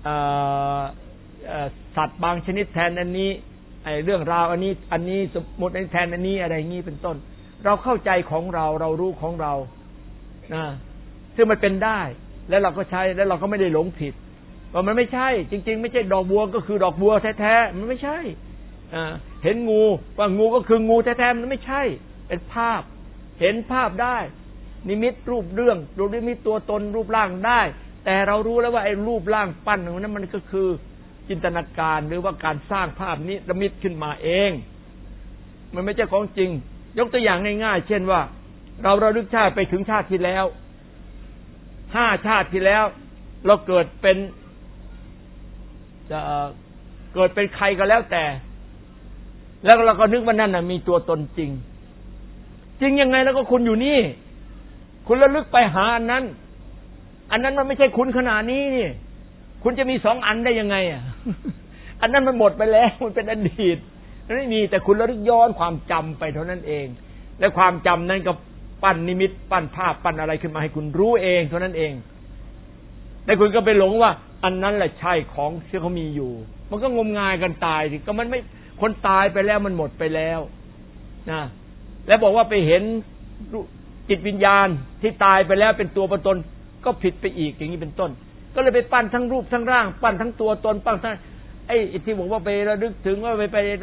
สัตว์บางชนิดแทนอันนี้เรื่องราวอันนี้สมมติแทนอันนี้อะไรอย่างนี้เป็นต้นเราเข้าใจของเรารู้ของเราซึ่งมันเป็นได้แล้วเราก็ใช้แล้วเราก็ไม่ได้หลงผิดว่ามันไม่ใช่จริงๆไม่ใช่ดอกบัวก็คือดอกบัวแท้ๆมันไม่ใช่เห็นงูว่างูก็คืองูแท้ๆมันไม่ใช่เป็นภาพเห็นภาพได้นิมิตรูปเรื่องรูปนิมิตตัวตนรูปร่างได้แต่เรารู้แล้วว่าไอ้รูปร่างปั้นนั้นมันก็คือจินตนาการหรือว่าการสร้างภาพนี้นิมิตขึ้นมาเองมันไม่ใช่ของจริงยกตัวอย่างง่ายๆเช่นว่าเราระลึกชาติไปถึงชาติที่แล้ว5 ชาติที่แล้วเราเกิดเป็นใครก็แล้วแต่แล้วเราก็นึกว่านั่นน่ะมีตัวตนจริงยังไงแล้วก็คุณอยู่นี่คุณระลึกไปหาอันนั้นมันไม่ใช่คุณขนาดนี้นี่คุณจะมี2 อันได้ยังไงอันนั้นมันหมดไปแล้วมันเป็นอดีตมันไม่มีแต่คุณระลึกย้อนความจำไปเท่านั้นเองและความจำนั้นก็ปั้นนิมิตปั้นภาพปั้นอะไรขึ้นมาให้คุณรู้เองเท่านั้นเองแต่คุณก็ไปหลงว่าอันนั้นแหละใช่ของที่เขามีอยู่มันก็งมงายกันตายสิก็มันไม่คนตายไปแล้วมันหมดไปแล้วนะแล้วบอกว่าไปเห็นจิตวิญญาณที่ตายไปแล้วเป็นตัวเป็นตนก็ผิดไปอีกอย่างนี้เป็นต้นก็เลยไปปั้นทั้งรูปทั้งร่างปั้นทั้งตัวตนปั้นทั้งไอ้ที่บอกว่าไประลึกถึงว่า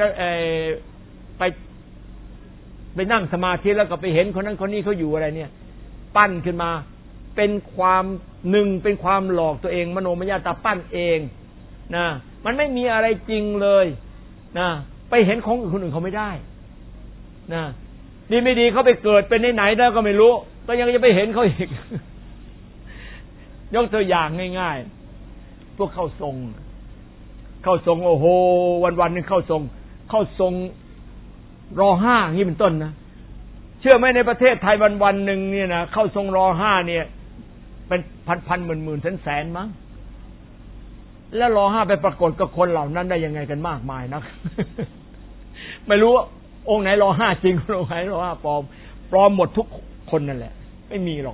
ไปนั่งสมาธิแล้วก็ไปเห็นคนนั้นคนนี้เขาอยู่อะไรเนี่ยปั้นขึ้นมาเป็นความหนึ่งเป็นความหลอกตัวเองมโนมยตาปั้นเองนะมันไม่มีอะไรจริงเลยนะไปเห็นของคนอื่นเขาไม่ได้นะดีไม่ดีเขาไปเกิดเป็นไหนแล้วก็ไม่รู้ก็ยังจะไปเห็นเขาอีกยกตัวอย่างง่ายๆพวกเข้าทรงโอ้โหวันๆนึงเข้าทรงร.5 อย่างนี้เป็นต้นนะเชื่อไหมในประเทศไทยวันๆนึงเนี่ยนะเข้าทรงร.5 เนี่ยเป็นพันๆหมื่นๆแสนๆมั้งแล้วร.5 ไปปรากฏกับคนเหล่านั้นได้ยังไงกันมากมายนัก ไม่รู้องค์ไหนร.5 จริงองค์ไหนร.5 ปลอมหมดทุกคนนั่นแหละไม่มีหรอก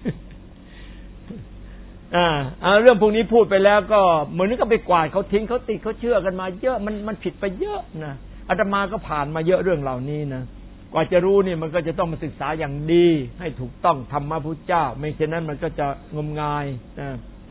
เรื่องพวกนี้พูดไปแล้วก็เหมือนก็ไปกวาดเขาทิ้งเขาติดเขาเชื่อกันมาเยอะมันผิดไปเยอะนะอาตมาก็ผ่านมาเยอะเรื่องเหล่านี้นะกว่าจะรู้นี่มันก็จะต้องมาศึกษาอย่างดีให้ถูกต้องธรรมะพุทธเจ้าไม่เช่นนั้นมันก็จะงมงายนะ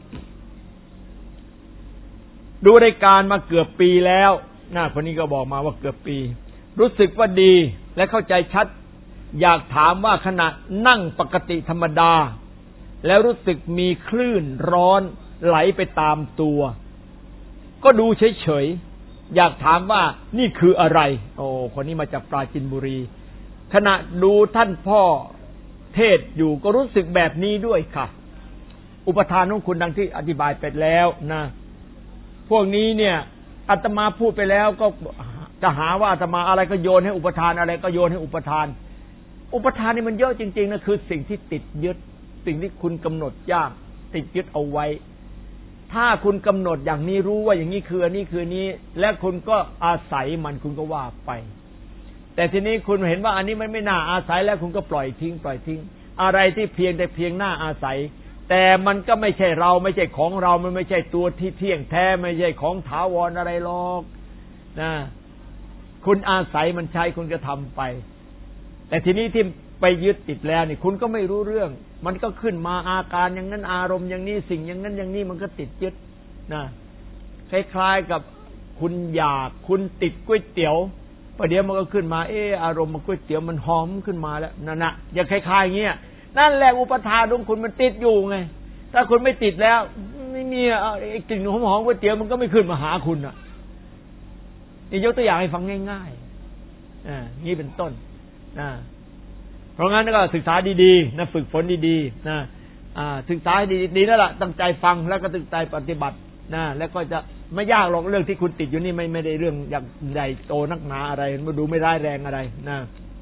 ดูรายการมาเกือบปีแล้วคนนี้ก็บอกมาว่าเกือบปีรู้สึกว่าดีและเข้าใจชัดอยากถามว่าขณะนั่งปกติธรรมดาแล้วรู้สึกมีคลื่นร้อนไหลไปตามตัวก็ดูเฉยๆอยากถามว่านี่คืออะไรคนนี้มาจากปราจีนบุรีขณะดูท่านพ่อเทศอยู่ก็รู้สึกแบบนี้ด้วยค่ะอุปทานของคุณดังที่อธิบายไปแล้วนะพวกนี้เนี่ยอาตมาพูดไปแล้วก็จะหาว่าอาตมาอะไรก็โยนให้อุปทานอะไรก็โยนให้อุปทานนี่มันเยอะจริงๆนะคือสิ่งที่ติดยึดสิ่งที่คุณกำหนดยากติดยึดเอาไว้ถ้าคุณกำหนดอย่างนี้รู้ว่าอย่างนี้คืออันนี้คือนี้และคุณก็อาศัยมันคุณก็ว่าไปแต่ทีนี้คุณเห็นว่าอันนี้มันไม่น่าอาศัยแล้วคุณก็ปล่อยทิ้งอะไรที่เพียงน่าอาศัยแต่มันก็ไม่ใช่เราไม่ใช่ของเรามันไม่ใช่ตัวที่เที่ยงแท้ไม่ใช่ของถาวรอะไรหรอกนะคุณอาศัยมันใช้คุณก็ทำไปแต่ทีนี้ที่ไปยึดติดแล้วนี่คุณก็ไม่รู้เรื่องมันก็ขึ้นมาอาการอย่างนั้นอารมณ์อย่างนี้สิ่งอย่างนั้นอย่างนี้มันก็ติดยึดนะคล้ายๆกับคุณอยากคุณติดก๋วยเตี๋ยวประเดี๋ยวมันก็ขึ้นมาอารมณ์มันก๋วยเตี๋ยวมันหอมขึ้นมาแล้วนั่นน่ะอย่างคล้ายๆอย่างเงี้ยนั่นแหละอุปทานของคุณมันติดอยู่ไงถ้าคุณไม่ติดแล้วไม่มีไอ้กลิ่นหอมๆก๋วยเตี๋ยวมันก็ไม่ขึ้นมาหาคุณน่ะนี่ยกตัวอย่างให้ฟังง่ายๆนี่เป็นต้นเพราะงั้นก็ศึกษาดีๆนะฝึกฝนดีๆนะศึกษาดีๆนั่นแหละตั้งใจฟังแล้วก็ตั้งใจปฏิบัตินะแล้วก็จะไม่ยากหรอกเรื่องที่คุณติดอยู่นี่ไม่ได้เรื่องอย่างใหญ่โตนักหนาอะไรมาดูไม่ร้ายแรงอะไรนะ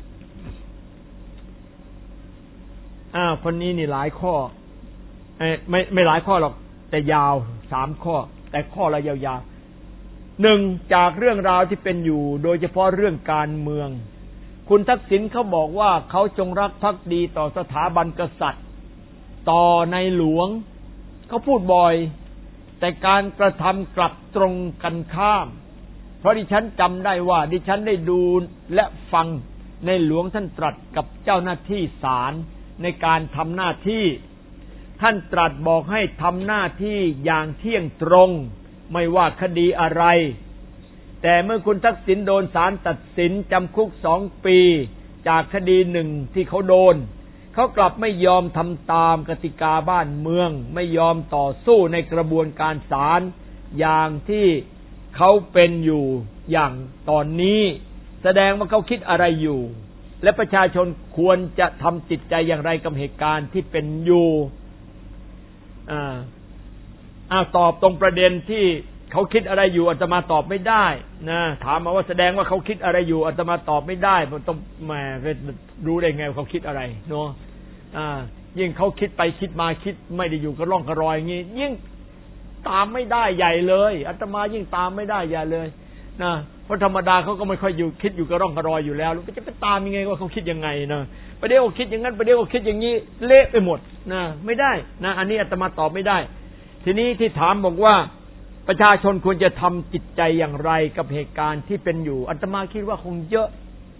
คนนี้นี่หลายข้อไม่หลายข้อหรอกแต่ยาว3ข้อแต่ข้อละยาวๆ1จากเรื่องราวที่เป็นอยู่โดยเฉพาะเรื่องการเมืองคุณทักษิณเขาบอกว่าเขาจงรักภักดีต่อสถาบันกษัตริย์ต่อในหลวงเขาพูดบ่อยแต่การกระทำกลับตรงกันข้ามเพราะดิฉันจำได้ว่าดิฉันได้ดูและฟังในหลวงท่านตรัสกับเจ้าหน้าที่ศาลในการทำหน้าที่ท่านตรัสบอกให้ทำหน้าที่อย่างเที่ยงตรงไม่ว่าคดีอะไรแต่เมื่อคุณทักษิณโดนศาลตัดสินจำคุก2 ปีจากคดีหนึ่งที่เขาโดนเขากลับไม่ยอมทำตามกติกาบ้านเมืองไม่ยอมต่อสู้ในกระบวนการศาลอย่างที่เขาเป็นอยู่อย่างตอนนี้แสดงว่าเขาคิดอะไรอยู่และประชาชนควรจะทำจิตใจอย่างไรกับเหตุการณ์ที่เป็นอยู่ตอบตรงประเด็นที่เขาคิดอะไรอยู่อาตมาตอบไม่ได้นะถามมาว่าแสดงว่าเขาคิดอะไรอยู่อาตมาตอบไม่ได้มันต้องแหมรู้ได้ไงว่าเขาคิดอะไรเนาะยิ่งเขาคิดไปคิดมาคิดไม่ได้อยู่กับร่องกับรอยอย่างงี้ยิ่งตามไม่ได้ใหญ่เลยอาตมายิ่งตามไม่ได้ใหญ่เลยนะเพราะธรรมดาเขาก็ไม่ค่อยอยู่คิดอยู่กับร่องกับรอยอยู่แล้วจะไปตามยังไงว่าเขาคิดยังไงนะประเดี๋ยวคิดอย่างนั้นประเดี๋ยวคิดอย่างนี้เละไปหมดนะไม่ได้นะอันนี้อาตมาตอบไม่ได้ทีนี้ที่ถามบอกว่าประชาชนควรจะทำจิตใจอย่างไรกับเหตุการณ์ที่เป็นอยู่อาตมาคิดว่าคงเยอะ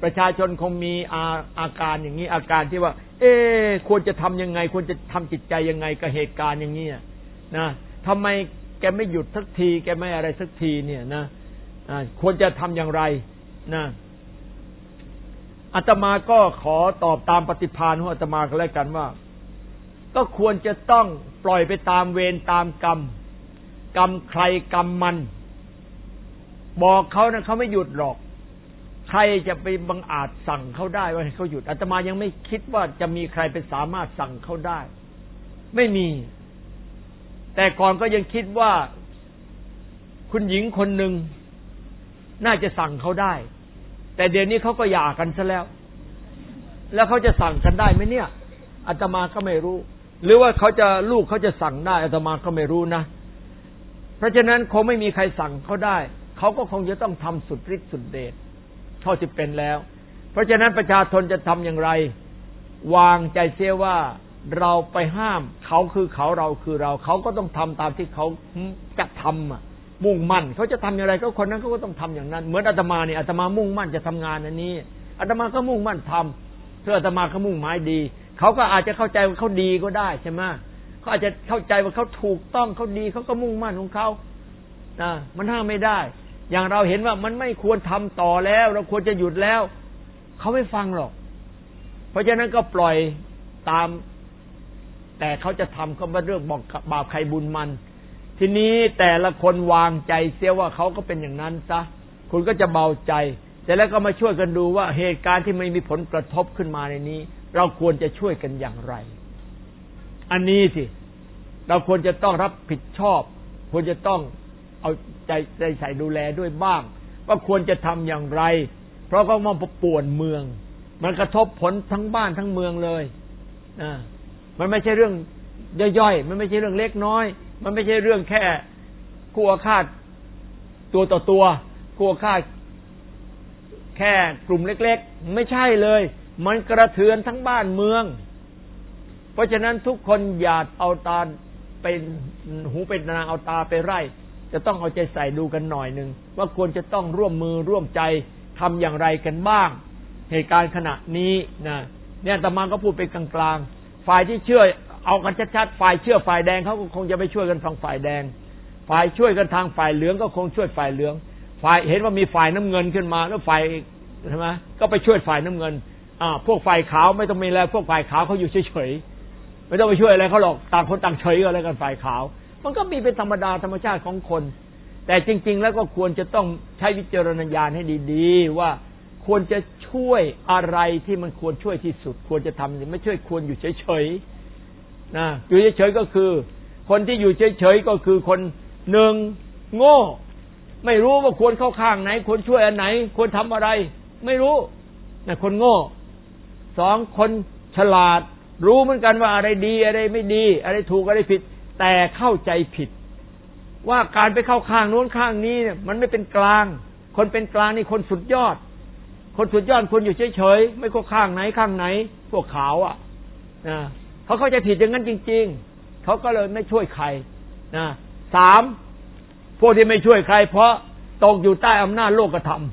ประชาชนคงมีอาการอย่างนี้อาการที่ว่าควรจะทำยังไงควรจะทำจิตใจยังไงกับเหตุการณ์อย่างนี้นะทำไมแกไม่หยุดสักทีแกไม่อะไรสักทีเนี่ยนะควรจะทำอย่างไรนะอาตมาก็ขอตอบตามปฏิภาณของอาตมาก็แล้วกันว่าก็ควรจะต้องปล่อยไปตามเวรตามกรรมใครกรรมมันบอกเขานะเขาไม่หยุดหรอกใครจะไปบังอาจสั่งเขาได้ว่าให้เขาหยุดอาตมายังไม่คิดว่าจะมีใครไปสามารถสั่งเขาได้ไม่มีแต่ก่อนก็ยังคิดว่าคุณหญิงคนหนึ่งน่าจะสั่งเขาได้แต่เดี๋ยวนี้เขาก็หย่ากันซะแล้วเขาจะสั่งกันได้ไหมเนี่ยอาตมาก็ไม่รู้หรือว่าลูกเขาจะสั่งได้อาตมาก็ไม่รู้นะเพราะฉะนั้นคงไม่มีใครสั่งเขาได้เขาก็คงจะต้องทำสุดฤทธิ์สุดเดชเท่าที่เป็นแล้วเพราะฉะนั้นประชาชนจะทำอย่างไรวางใจเสียว่าเราไปห้ามเขาคือเขาเราคือเราเขาก็ต้องทำตามที่เขาจะทำมุ่งมั่นเขาจะทำอย่างไรก็คนนั้นเขาก็ต้องทำอย่างนั้นเหมือนอาตมาเนี่ยอาตมามุ่งมั่นจะทำงานอันนี้อาตมาก็มุ่งมั่นทำเพื่ออาตมาก็มุ่งหมายดีเขาก็อาจจะเข้าใจว่าเขาดีก็ได้ใช่ไหมเขาอาจจะเข้าใจว่าเขาถูกต้องเขาดีเขาก็มุ่งมั่นของเขามันห้ามไม่ได้อย่างเราเห็นว่ามันไม่ควรทำต่อแล้วเราควรจะหยุดแล้วเขาไม่ฟังหรอกเพราะฉะนั้นก็ปล่อยตามแต่เขาจะทำก็เป็นเรื่องบอกบาปใครบุญมันทีนี้แต่ละคนวางใจเสียว่าเขาก็เป็นอย่างนั้นซะคุณก็จะเบาใจแต่แล้วก็มาช่วยกันดูว่าเหตุการณ์ที่ไม่มีผลกระทบขึ้นมาในนี้เราควรจะช่วยกันอย่างไรอันนี้สิเราควรจะต้องรับผิดชอบควรจะต้องเอาใจใส่ดูแลด้วยบ้างว่าควรจะทำอย่างไรเพราะเขามาป่วนเมืองมันกระทบผลทั้งบ้านทั้งเมืองเลยมันไม่ใช่เรื่องย่อยๆมันไม่ใช่เรื่องเล็กน้อยมันไม่ใช่เรื่องแค่คู่อาฆาตตัวต่อตัวคู่อาฆาตแค่กลุ่มเล็กๆไม่ใช่เลยมันกระเทือนทั้งบ้านเมืองเพราะฉะนั้นทุกคนอย่าเอาตาเป็นหูเป็นนางเอาตาไปไร่จะต้องเอาใจใส่ดูกันหน่อยนึงว่าควรจะต้องร่วมมือร่วมใจทำอย่างไรกันบ้างเหตุการณ์ขณะนี้นะเนี่ยอาตมาก็พูดเป็นกลางๆฝ่ายที่เชื่อเอากันชัดๆฝ่ายเชื่อฝ่ายแดงเขาก็คงจะไปช่วยกันทางฝ่ายแดงฝ่ายช่วยกันทางฝ่ายเหลืองก็คงช่วยฝ่ายเหลืองฝ่ายเห็นว่ามีฝ่ายน้ำเงินขึ้นมาแล้วฝ่ายใช่ไหมก็ไปช่วยฝ่ายน้ำเงินพวกฝ่ายขาวไม่ต้องมีแล้วพวกฝ่ายขาวเขาอยู่เฉยๆไม่ต้องไปช่วยอะไรเขาหรอกต่างคนต่างเฉยอะไรกันฝ่ายขาวมันก็มีเป็นธรรมดาธรรมชาติของคนแต่จริงๆแล้วก็ควรจะต้องใช้วิจารณญาณให้ดีๆว่าควรจะช่วยอะไรที่มันควรช่วยที่สุดควรจะทำไม่ช่วยควรอยู่เฉยๆนะอยู่เฉยๆก็คือคนที่อยู่เฉยๆก็คือคนหนึ่งโง่ไม่รู้ว่าควรเข้าข้างไหนควรช่วยอันไหนควรทำอะไรไม่รู้นะคนโง่สองคนฉลาดรู้เหมือนกันว่าอะไรดีอะไรไม่ดีอะไรถูกอะไรผิดแต่เข้าใจผิดว่าการไปเข้าข้างโน้นข้างนี้เนี่ยมันไม่เป็นกลางคนเป็นกลางนี่คนสุดยอดคนสุดยอดคนอยู่เฉยๆไม่เข้าข้างไหนข้างไหนพวกขาวอ่ะนะเขาเข้าใจผิดอย่างนั้นจริงๆเขาก็เลยไม่ช่วยใครนะสามพวกที่ไม่ช่วยใครเพราะตกอยู่ใต้อำนาจโลกธรรม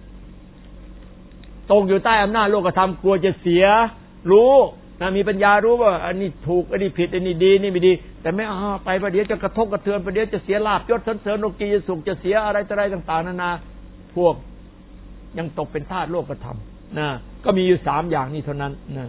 ตกอยู่ใต้อำนาจโลกธรรมกลัวจะเสียรู้นะมีปัญญารู้ว่าอันนี้ถูกอันนี้ผิดอันนี้ดีนี่ไม่ดีแต่ไม่ไปประเดี๋ยวจะกระทบกระเทือนประเดี๋ยวจะเสียลาภยศสรรเสริญโลกียสุขจะเสียอะไรต่างๆนานาพวกยังตกเป็นทาสโลกธรรมนะก็มีอยู่3อย่างนี้เท่านั้นนะ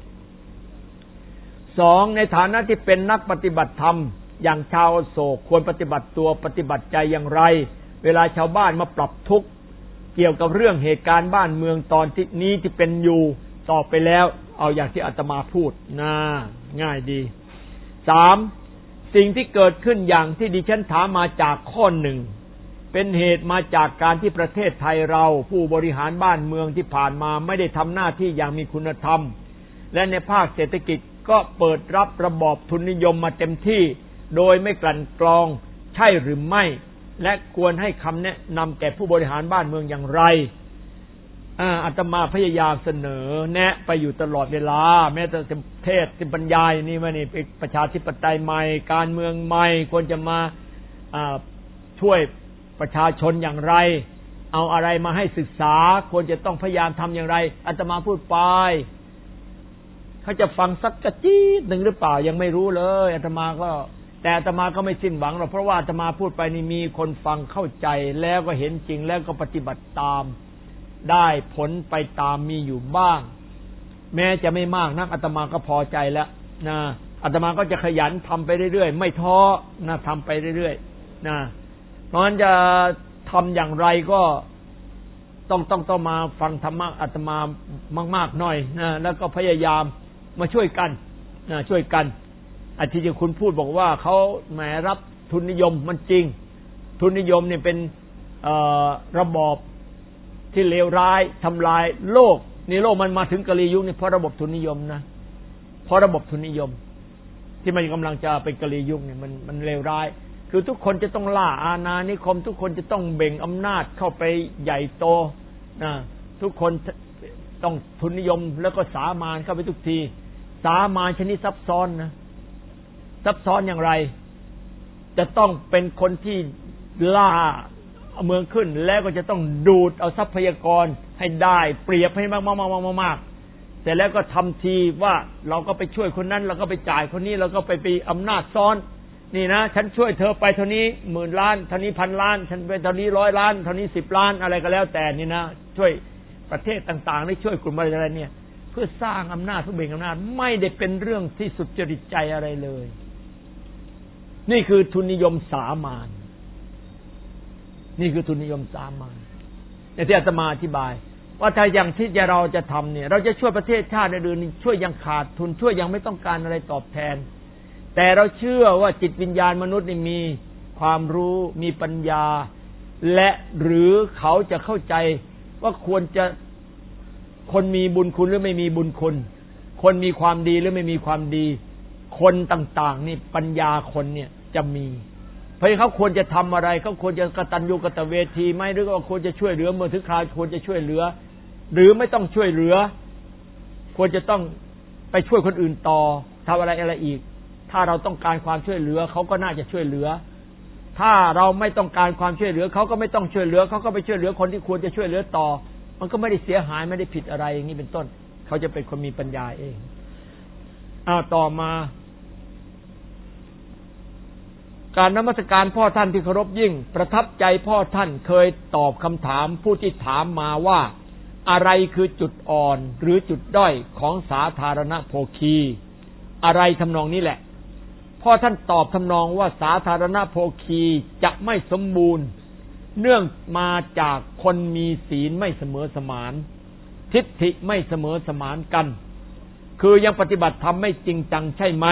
2ในฐานะที่เป็นนักปฏิบัติธรรมอย่างชาวโศกควรปฏิบัติตัวปฏิบัติใจอย่างไรเวลาชาวบ้านมาปรับทุกข์เกี่ยวกับเรื่องเหตุการณ์บ้านเมืองตอนนี้ที่เป็นอยู่ต่อไปแล้วเอาอย่างที่อาตมาพูดง่ายดี3สิ่งที่เกิดขึ้นอย่างที่ดิฉันถามมาจากข้อหนึ่งเป็นเหตุมาจากการที่ประเทศไทยเราผู้บริหารบ้านเมืองที่ผ่านมาไม่ได้ทำหน้าที่อย่างมีคุณธรรมและในภาคเศรษฐกิจก็เปิดรับระบอบทุนนิยมมาเต็มที่โดยไม่กลั่นกรองใช่หรือไม่และควรให้คำแนะนำแก่ผู้บริหารบ้านเมืองอย่างไรอาตมาพยายามเสนอแนะไปอยู่ตลอดเวลาแม้แต่เทศน์บรรยายนี่ว่านี่ประชาธิปไตยใหม่การเมืองใหม่ควรจะมาช่วยประชาชนอย่างไรเอาอะไรมาให้ศึกษาควรจะต้องพยายามทำอย่างไรอาตมาพูดไปเขาจะฟังสักกะจี๊ดหนึ่งหรือเปล่ายังไม่รู้เลยอาตมาก็ไม่สิ้นหวังหรอกเพราะว่าอาตมาพูดไปนี่มีคนฟังเข้าใจแล้วก็เห็นจริงแล้วก็ปฏิบัติตามได้ผลไปตามมีอยู่บ้างแม้จะไม่มากนักอาตมาก็พอใจแล้วนะอาตมาก็จะขยันทำไปเรื่อยๆไม่ท้อนะทำไปเรื่อยๆนะเพราะฉะนั้นจะทำอย่างไรก็ต้องมาฟังธรรมะอาตมามากๆหน่อยนะแล้วก็พยายามมาช่วยกันนะช่วยกันอาทิตย์คุณพูดบอกว่าเขาแหมรับทุนนิยมมันจริงทุนนิยมเนี่ยเป็นระบอบที่เลวร้ายทำลายโลกนี่โลกมันมาถึงกาลียุคนี่เพราะระบบทุนนิยมนะเพราะระบบทุนนิยมที่มันกำลังจะเป็นกาลียุคเนี่ยมันเลวร้ายคือทุกคนจะต้องล่าอาณานิคมทุกคนจะต้องเบ่งอำนาจเข้าไปใหญ่โตนะทุกคนต้องทุนนิยมแล้วก็สามานเข้าไปทุกทีสามานชนิดซับซ้อนนะซับซ้อนอย่างไรจะต้องเป็นคนที่ล่าเมืองขึ้นแล้วก็จะต้องดูดเอาทรัพยากรให้ได้เปรียบให้มากๆเสร็จแล้วก็ทำทีว่าเราก็ไปช่วยคนนั้นเราก็ไปจ่ายคนนี้เราก็ไปอำนาจซ้อนนี่นะฉันช่วยเธอไปเท่านี้10,000 ล้านเท่านี้1,000 ล้านฉันไปเท่านี้100 ล้านเท่านี้10 ล้านอะไรก็แล้วแต่นี่นะช่วยประเทศต่างๆได้ช่วยกลุ่มอะไรเนี่ยเพื่อสร้างอำนาจเพื่อเบ่งอำนาจไม่ได้เป็นเรื่องที่สุจริตใจอะไรเลยนี่คือทุนนิยมสามานนี่คือทุนนิยมสามานในที่อาตมาอธิบายว่าถ้าอย่างที่เราจะทำเนี่ยเราจะช่วยประเทศชาติอื่นๆช่วยยังขาดทุนช่วยยังไม่ต้องการอะไรตอบแทนแต่เราเชื่อว่าจิตวิญญาณมนุษย์นี่มีความรู้มีปัญญาและหรือเขาจะเข้าใจว่าควรจะคนมีบุญคุณหรือไม่มีบุญคุณคนมีความดีหรือไม่มีความดีคนต่างๆนี่ปัญญาคนเนี่ยจะมีเพราะเขาควรจะทำอะไรเขาควรจะกตัญญูกตเวทีไหมหรือว่าควรจะช่วยเหลือเมื่อถึงคราวควรจะช่วยเหลือหรือไม่ต้องช่วยเหลือควรจะต้องไปช่วยคนอื่นต่อทำอะไรอีกถ้าเราต้องการความช่วยเหลือเขาก็น่าจะช่วยเหลือถ้าเราไม่ต้องการความช่วยเหลือเขาก็ไม่ต้องช่วยเหลือเขาก็ไปช่วยเหลือคนที่ควรจะช่วยเหลือต่อมันก็ไม่ได้เสียหายไม่ได้ผิดอะไรอย่างนี้เป็นต้นเขาจะเป็นคนมีปัญญาเองต่อมาการนมัสการพ่อท่านที่เคารพยิ่งประทับใจพ่อท่านเคยตอบคำถามผู้ที่ถามมาว่าอะไรคือจุดอ่อนหรือจุดด้อยของสาธารณโภคีอะไรทำนองนี้แหละพ่อท่านตอบทำนองว่าสาธารณโภคีจะไม่สมบูรณ์เนื่องมาจากคนมีศีลไม่เสมอสมานทิฏฐิไม่เสมอสมานกันคือยังปฏิบัติธรรมไม่จริงจังใช่ไหม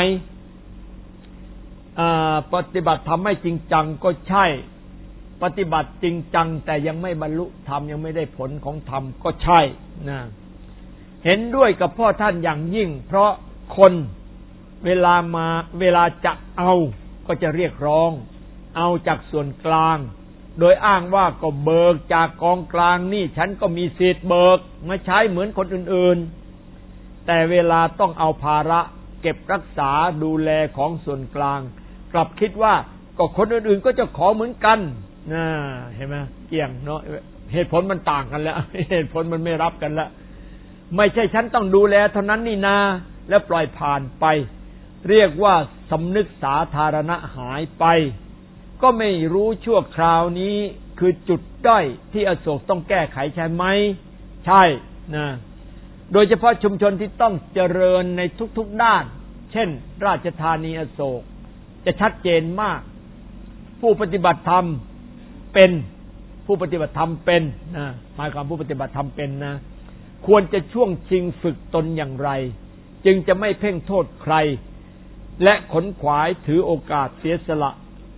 ปฏิบัติธรรมไม่จริงจังก็ใช่ปฏิบัติจริงจังแต่ยังไม่บรรลุธรรมยังไม่ได้ผลของธรรมก็ใช่นะเห็นด้วยกับพ่อท่านอย่างยิ่งเพราะคนเวลาจะเอาก็จะเรียกร้องเอาจากส่วนกลางโดยอ้างว่าก็เบิกจากกองกลางนี่ฉันก็มีสิทธิ์เบิกมาใช้เหมือนคนอื่นๆแต่เวลาต้องเอาภาระเก็บรักษาดูแลของส่วนกลางกลับคิดว่าก็คนอื่นๆก็จะขอเหมือนกันนะเห็นไหมเกี่ยงเนาะเหตุผลมันต่างกันแล้วเหตุผลมันไม่รับกันแล้วไม่ใช่ฉันต้องดูแลเท่านั้นนี่นาแล้วปล่อยผ่านไปเรียกว่าสำนึกสาธารณะหายไปก็ไม่รู้ชั่วคราวนี้คือจุดด้อยที่อโศกต้องแก้ไขใช่ไหมใช่นะโดยเฉพาะชุมชนที่ต้องเจริญในทุกๆด้านเช่นราชธานีอโศกจะชัดเจนมากผู้ปฏิบัติธรรมเป็นผู้ปฏิบัติธรรมเป็นนะหมายความผู้ปฏิบัติธรรมเป็นนะควรจะช่วงชิงฝึกตนอย่างไรจึงจะไม่เพ่งโทษใครและขนขวายถือโอกาสเสียสละ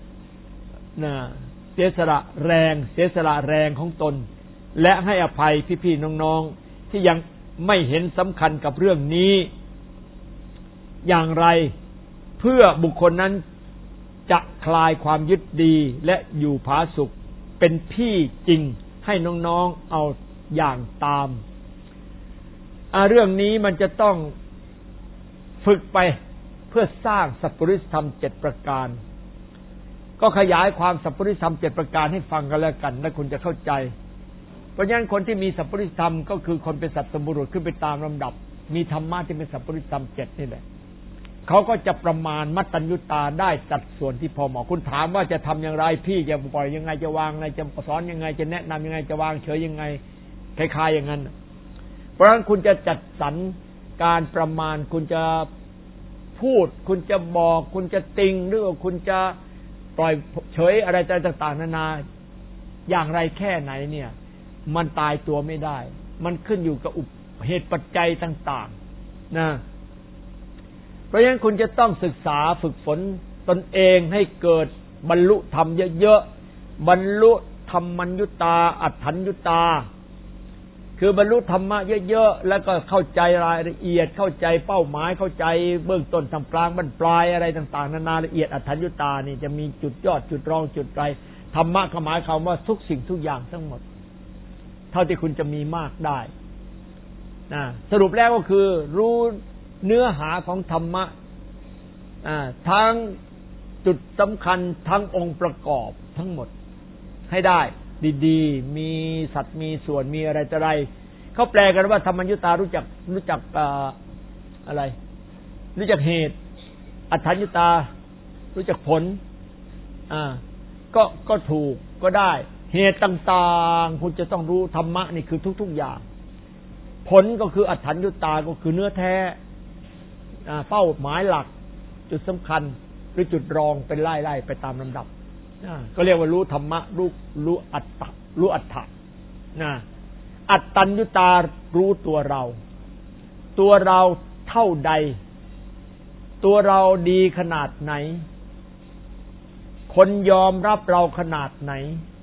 เสียสละแรงของตนและให้อภัยพี่ๆน้องๆที่ยังไม่เห็นสำคัญกับเรื่องนี้อย่างไรเพื่อบุคคลนั้นจะคลายความยึดดีและอยู่ผาสุกเป็นพี่จริงให้น้องๆเอาอย่างตามเรื่องนี้มันจะต้องฝึกไปเพื่อสร้างสัพพุริสธรรม7ประการก็ขยายความสัพพุริสธรรม7ประการให้ฟังกันแล้วกันแล้วคุณจะเข้าใจเพราะฉะนั้นคนที่มีสัพพุริสธรรมก็คือคนเป็นสัตบุรุษขึ้นไปตามลำดับมีธรรมะที่เป็นสัพพุริสธรรม7นี่แหละเขาก็จะประมาณมัตตัญญุตาได้สัดส่วนที่พอเหมาะคุณถามว่าจะทำอย่างไรพี่จะปล่อยยังไงจะวางยังไงจะสอนยังไงจะแนะนำยังไงจะวางเฉยยังไงคล้ายๆอย่างนั้นเพราะฉะนั้นคุณจะจัดสรรการประมาณคุณจะพูดคุณจะบอกคุณจะติงหรือว่าคุณจะปล่อยเฉยอะไรต่างๆนานาอย่างไรแค่ไหนเนี่ยมันตายตัวไม่ได้มันขึ้นอยู่กับเหตุปัจจัยต่างๆนะเพราะฉะนั้นคุณจะต้องศึกษาฝึกฝนตนเองให้เกิดบรรลุธรรมเยอะๆบรรลุธรรมัญญุตาอัฏฐัญญุตาคือบรรลุธรรมะเยอะๆแล้วก็เข้าใจรายละเอียดเข้าใจเป้าหมายเข้าใจเบื้องต้นท่ามกลางบรรปลายอะไรต่างๆนานาละเอียดอัฏฐัญญุตานี่จะมีจุดยอดจุดรองจุดไรธรรมะก็หมายความว่าทุกสิ่งทุกอย่างทั้งหมดเท่าที่คุณจะมีมากได้นะสรุปแล้วก็คือรู้เนื้อหาของธรรมะทั้งจุดสำคัญทั้งองค์ประกอบทั้งหมดให้ได้ดีๆมีสัตว์มีส่วนมีอะไรต่ออะไรเขาแปลกันว่าธรรมัญญุตารู้จักอะไรรู้จักเหตุอัฏฐัญญุตารู้จักผลก็ถูกก็ได้เหตุต่างๆคุณจะต้องรู้ธรรมะนี่คือทุกๆอย่างผลก็คืออัฏฐัญญุตาก็คือเนื้อแท้เป้าหมายหลักจุดสำคัญหรือจุดรองเป็นไล่ๆไปตามลำดับก็เรียกว่ารู้ธรรมะรู้อัตตะรู้อัตถะนะอัตตัญญุตารู้ตัวเราเท่าใดตัวเราดีขนาดไหนคนยอมรับเราขนาดไหน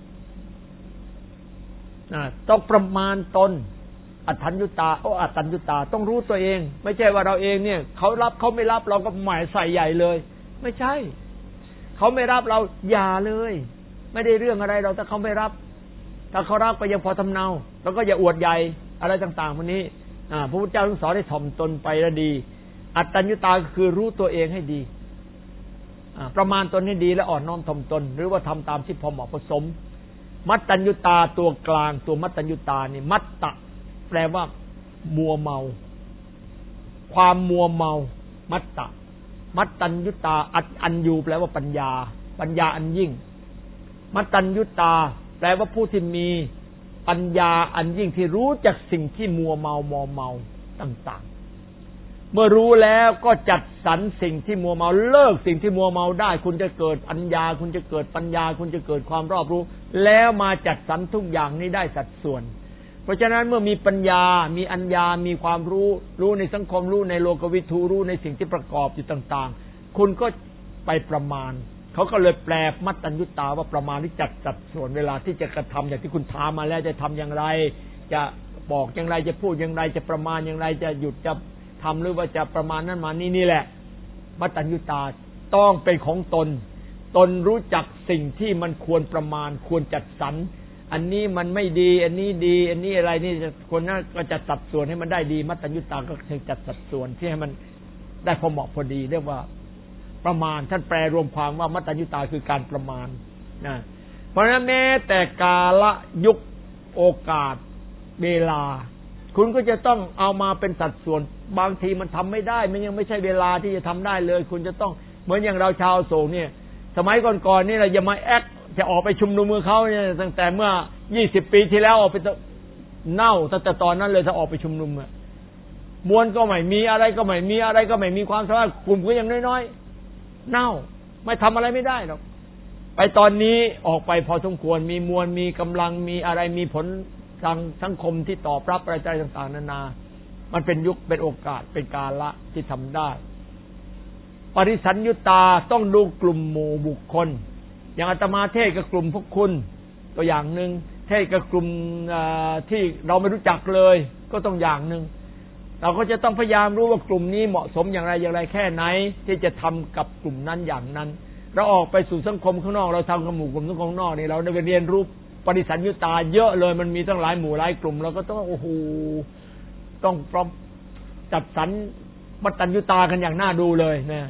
ต้องประมาณตนอัฏฐัญญุตาอัตตัญญุตาต้องรู้ตัวเองไม่ใช่ว่าเราเองเนี่ยเขารับเขาไม่รับเราก็หมายใส่ใหญ่เลยไม่ใช่เขาไม่รับเราอย่าเลยไม่ได้เรื่องอะไรเราถ้าเขาไม่รับถ้าเขารับก็ยังพอทำเนาแล้วก็อย่าอวดใหญ่อะไรต่างๆพวกนี้พระพุทธเจ้าสอนให้ถ่อมตนไปแล้วดีอัตตัญญุตาคือรู้ตัวเองให้ดีประมาณตนให้ดีและอ่อนน้อมถ่อมตนหรือว่าทำตามที่พอเหมาะผสมมัตตัญญุตาตัวกลางตัวมัตตัญญุตานี่มัตตะแปลว่ามัวเมาความมัวเมามัตตะมัตตัญญุตาอัญญูแปลว่าปัญญาอันยิ่งมัตตัญญุตาแปลว่าผู้ที่มีปัญญาอันยิ่งที่รู้จักสิ่งที่มัวเมาต่างๆเมื่อรู้แล้วก็จัดสรรสิ่งที่มัวเมาเลิกสิ่งที่มัวเมาได้คุณจะเกิดปัญญาคุณจะเกิดปัญญาคุณจะเกิดความรอบรู้แล้วมาจัดสรรทุกอย่างนี้ได้สัดส่วนเพราะฉะนั้นเมื่อมีปัญญามีอัญญามีความรู้ในสังคมรู้ในโลกวิถูรู้ในสิ่งที่ประกอบอยู่ต่างๆคุณก็ไปประมาณเขาก็เลยแปลมัตตัญญุตาว่าประมาณที่จัดสัดส่วนเวลาที่จะกระทำอย่างที่คุณถามมาแล้วจะทำอย่างไรจะบอกอย่างไรจะพูดอย่างไรจะประมาณอย่างไรจะหยุดจะทำหรือว่าจะประมาณนั้นมานี่แหละมัตตัญญุตาต้องเป็นของตนรู้จักสิ่งที่มันควรประมาณควรจัดสรรอันนี้มันไม่ดีอันนี้ดีอันนี้อะไรนี่คนนั้นก็จะจัดส่วนให้มันได้ดีมัตตัญญุตาก็จะจัดสัดส่วนที่ให้มันได้พอเหมาะพอดีเรียกว่าประมาณท่านแปลรวมความว่ามัตตัญญุตาคือการประมาณนะเพราะฉะนั้นแม้แต่กาลยุคโอกาสเวลาคุณก็จะต้องเอามาเป็นสัดส่วนบางทีมันทำไม่ได้มันยังไม่ใช่เวลาที่จะทำได้เลยคุณจะต้องเหมือนอย่างเราชาวโศกเนี่ยสมัยก่อนๆนี่เราอย่ามาแอคจะออกไปชุมนุมมือเขาเนี่ยตั้งแต่เมื่อ20 ปีที่แล้วออกไปเน่าตั้งแต่ตอนนั้นเลยถ้าออกไปชุมนุมมวลก็ไม่มีอะไรก็ไม่มีอะไรก็ไม่มีความสามารถกลุ่มก็ยังน้อยๆเน่าไม่ทำอะไรไม่ได้หรอกไปตอนนี้ออกไปพอสมควรมีมวลมีกำลังมีอะไรมีผลทางสังคมที่ตอบรับอะไรต่างๆนานามันเป็นยุคเป็นโอกาสเป็นกาลที่ทำได้ปริสัญญุตาต้องดูกลุ่มหมู่บุคคลอย่างอาตมาเทศกับกลุ่มพวกคุณตัวอย่างหนึ่งเทศกับกลุ่มที่เราไม่รู้จักเลยก็ต้องอย่างหนึ่งเราก็จะต้องพยายามรู้ว่ากลุ่มนี้เหมาะสมอย่างไรแค่ไหนที่จะทำกับกลุ่มนั้นอย่างนั้นเราออกไปสู่สังคมข้างนอกเราทำกับหมู่กลุ่มสังคมข้างนอกนี่เราได้เรียนรู้ปริสัญญุตาเยอะเลยมันมีตั้งหลายหมู่หลายกลุ่มเราก็ต้องโอ้โหต้องจัดสรรมัตตัญญุตากันอย่างน่าดูเลยนะ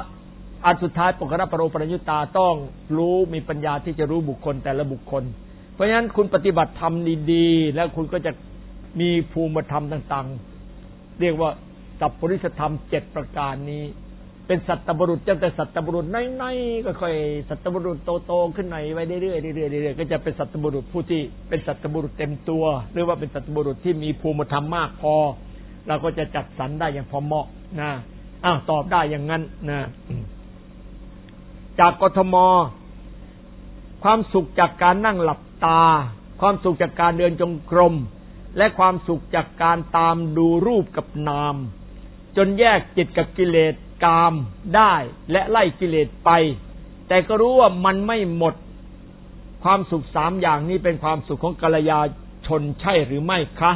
อันสุดท้ายปกรณปโรปรัญญุตาต้องรู้มีปัญญาที่จะรู้บุคคลแต่ละบุคคลราะฉะนั้นคุณปฏิบัติธรรมดีๆแล้วคุณก็จะมีภูมิธรรมต่างๆเรียกว่าสัพปริสธรรม7ประการนี้เป็นสัตตบุรุษตั้งแต่สัตตบุรุษน้อยๆก็ค่อยสัตตบุรุษโตๆขึ้นหน่อยไว้เรื่อยๆเรื่อยๆก็จะเป็นสัตตบุรุษผู้ที่เป็นสัตตบุรุษเต็มตัวหรือว่าเป็นสัตตบุรุษที่มีภูมิธรรมมากพอเราก็จะจัดสรรได้อย่างพอเหมาะนะตอบได้อย่างนั้นนะจากกทมความสุขจากการนั่งหลับตาความสุขจากการเดินจงกรมและความสุขจากการตามดูรูปกับนามจนแยกจิตกับกิเลสกามได้และไล่กิเลสไปแต่ก็รู้ว่ามันไม่หมดความสุข3อย่างนี้เป็นความสุขของกัลยาณชนใช่หรือไม่คะ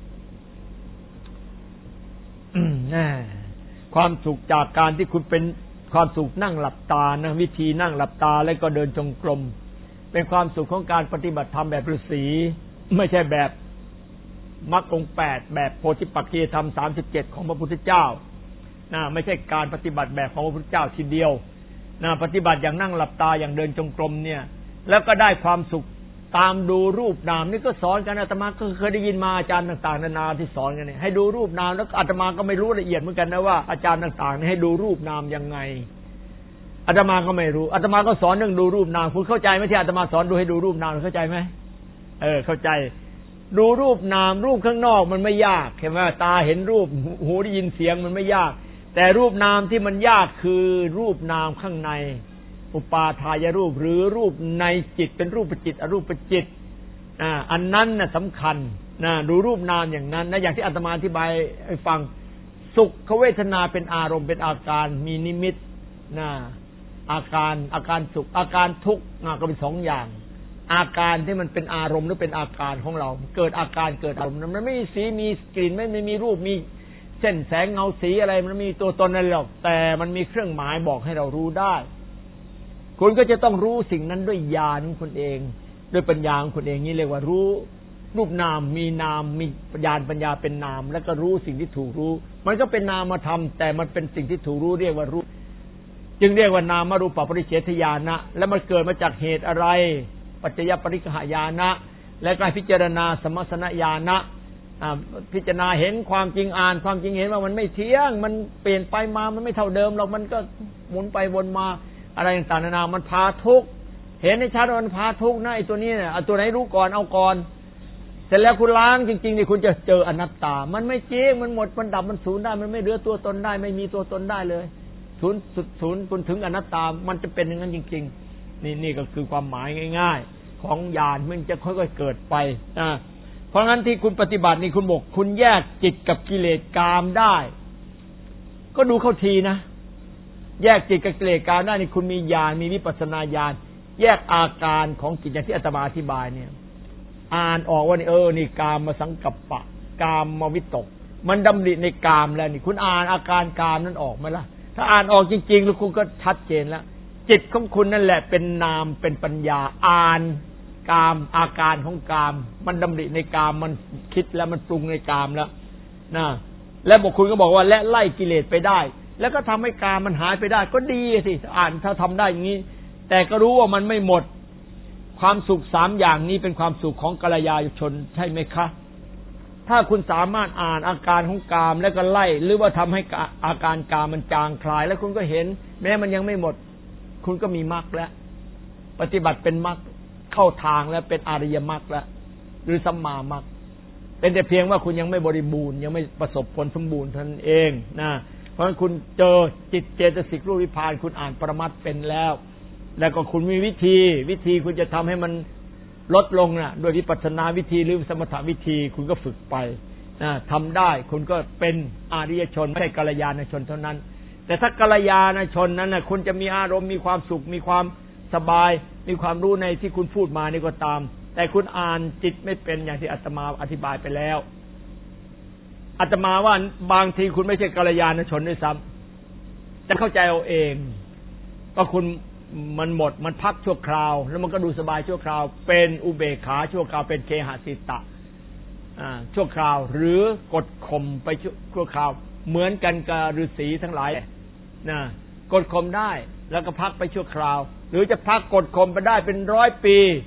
ความสุขจากการที่คุณเป็นความสุขนั่งหลับตานะวิธีนั่งหลับตาแล้วก็เดินจงกรมเป็นความสุขของการปฏิบัติธรรมแบบฤาษีไม่ใช่แบบมรรคองค์8แบบโพธิปักขิยธรรม37ของพระพุทธเจ้าไม่ใช่การปฏิบัติแบบของพระพุทธเจ้าทีเดียวปฏิบัติอย่างนั่งหลับตาอย่างเดินจงกรมเนี่ยแล้วก็ได้ความสุขตามดูรูปนามนี่ก็สอนกันอาตมาก็เคยได้ยินมาอาจารย์ต่างๆนานาที่สอนกันเนี่ยให้ดูรูปนามแล้วอาตมาก็ไม่รู้ละเอียดเหมือนกันนะว่าอาจารย์ต่างๆนี่ให้ดูรูปนามยังไงอาตมาก็ไม่รู้อาตมาก็สอนเรื่องดูรูปนามคุณเข้าใจไหมที่อาตมาสอนดูให้ดูรูปนามเข้าใจไหมเข้าใจดูรูปนามรูปข้างนอกมันไม่ยากเห็นไหมตาเห็นรูปหูได้ยินเสียงมันไม่ยากแต่รูปนามที่มันยากคือรูปนามข้างในอุปาทายรูปหรือรูปในจิตเป็นรูปจิตอรูปจิตอันนั้นน่ะสำคัญดูรูปนามอย่างนั้นนะอย่างที่อาตมาอธิบายให้ฟังสุขเวทนาเป็นอารมณ์เป็นอาการมีนิมิตอาการสุขอาการทุกข์ก็เป็น2อย่างอาการที่มันเป็นอารมณ์หรือเป็นอาการของเราเกิดอาการเกิดอารมณ์มันไม่มีสีมีกลิ่นไม่มีรูปมีเส้นแสงเงาสีอะไรมันมีตัวตนอะไรหรอกแต่มันมีเครื่องหมายบอกให้เรารู้ได้คุณก็จะต้องรู้สิ่งนั้นด้วยญาณของคุณเองด้วยปัญญาของคุณเองนี่เรียกว่ารู้รูปนามมีนามมีญาณปัญญาเป็นนามแล้วก็รู้สิ่งที่ถูกรู้มันก็เป็นนามธรรมแต่มันเป็นสิ่งที่ถูกรู้เรียกว่ารู้จึงเรียกว่านามรูปปริเฉทญาณะแล้วมันเกิดมาจากเหตุอะไรปัจจยปริกหญาณะและการพิจารณาสมัสสนญาณะพิจารณาเห็นความจริงอ่านความจริงเห็นว่ามันไม่เที่ยงมันเปลี่ยนไปมามันไม่เท่าเดิมหรอกมันก็หมุนไปวนมาอะไรต่างๆนานามันพาทุกข์เห็นในชัดว่ามันพาทุกข์นะไอ้ตัวนี้เนี่ยเอาตัวไหนรู้ก่อนเอาก่อนเสร็จแล้วคุณล้างจริงๆนี่คุณจะเจออนัตตามันไม่จริงมันหมดมันดับมันสูญได้มันไม่เหลือตัวตนได้ไม่มีตัวตนได้เลยศูนย์คุณถึงอนัตตามันจะเป็นอย่างนั้นจริงๆนี่ก็คือความหมายง่ายๆของญาณมันจะค่อยๆเกิดไปเพราะงั้นที่คุณปฏิบัตินี่คุณบอกคุณแยกจิตกับกิเลสกามได้ก็ดูเข้าทีนะแยกจิตกับกิเลสกามได้นี่คุณมีญาณมีวิปัสสนาญาณแยกอาการของจิตอย่างที่อาตมาอธิบายเนี่ยอ่านออกว่านี่กามมาสังกัปปะกามมาวิตกมันดำริในกามแล้วนี่คุณอ่านอาการกามนั้นออกไหมล่ะถ้าอ่านออกจริงๆแล้วคุณก็ชัดเจนแล้วจิตของคุณนั่นแหละเป็นนามเป็นปัญญาอ่านกามอาการของกามมันดำริในกามมันคิดแล้วมันปรุงในกามแล้วนะและบุคคลก็บอกว่าและไล่กิเลสไปได้แล้วก็ทำให้กามมันหายไปได้ก็ดีสิอ่านถ้าทำได้อย่างนี้แต่ก็รู้ว่ามันไม่หมดความสุข3อย่างนี้เป็นความสุขของกัลยาณชนใช่ไหมคะถ้าคุณสามารถอ่านอาการของกามแล้วก็ไล่หรือว่าทำให้อาการกามมันจางคลายแล้วคุณก็เห็นแม้มันยังไม่หมดคุณก็มีมรรคแล้วปฏิบัติเป็นมรรคเข้าทางแล้วเป็นอริยมรรคแล้วหรือสัมมามรรคเป็นแต่เพียงว่าคุณยังไม่บริบูรณ์ยังไม่ประสบผลสมบูรณ์เท่านั้นเองนะเพราะฉะนั้นคุณเจอจิตเจตสิกรูปนิพพานคุณอ่านปรมัตถ์เป็นแล้วก็คุณมีวิธีคุณจะทำให้มันลดลงนะด้วยวิปัสสนาวิธีหรือสมถวิธีคุณก็ฝึกไปทำได้คุณก็เป็นอริยชนไม่ใช่กัลยาณชนเท่านั้นแต่ถ้ากัลยาณชนนั้นนะคุณจะมีอารมณ์มีความสุขมีความสบายมีความรู้ในที่คุณพูดมานี่ก็ตามแต่คุณอ่านจิตไม่เป็นอย่างที่อาตมาอธิบายไปแล้วอาตมาว่าบางทีคุณไม่ใช่กัลยาณชนด้วยซ้ำจะเข้าใจเอาเองว่าคุณมันหมดมันพักชั่วคราวแล้วมันก็ดูสบายชั่วคราวเป็นอุเบกขาชั่วคราวเป็นเคหสิตะชั่วคราวหรือกดข่มไปชั่วคราวเหมือนกันกับฤาษีทั้งหลายนะกดข่มได้แล้วก็พักไปชั่วคราวหรือจะพักกดข่มไปได้เป็น100 ปี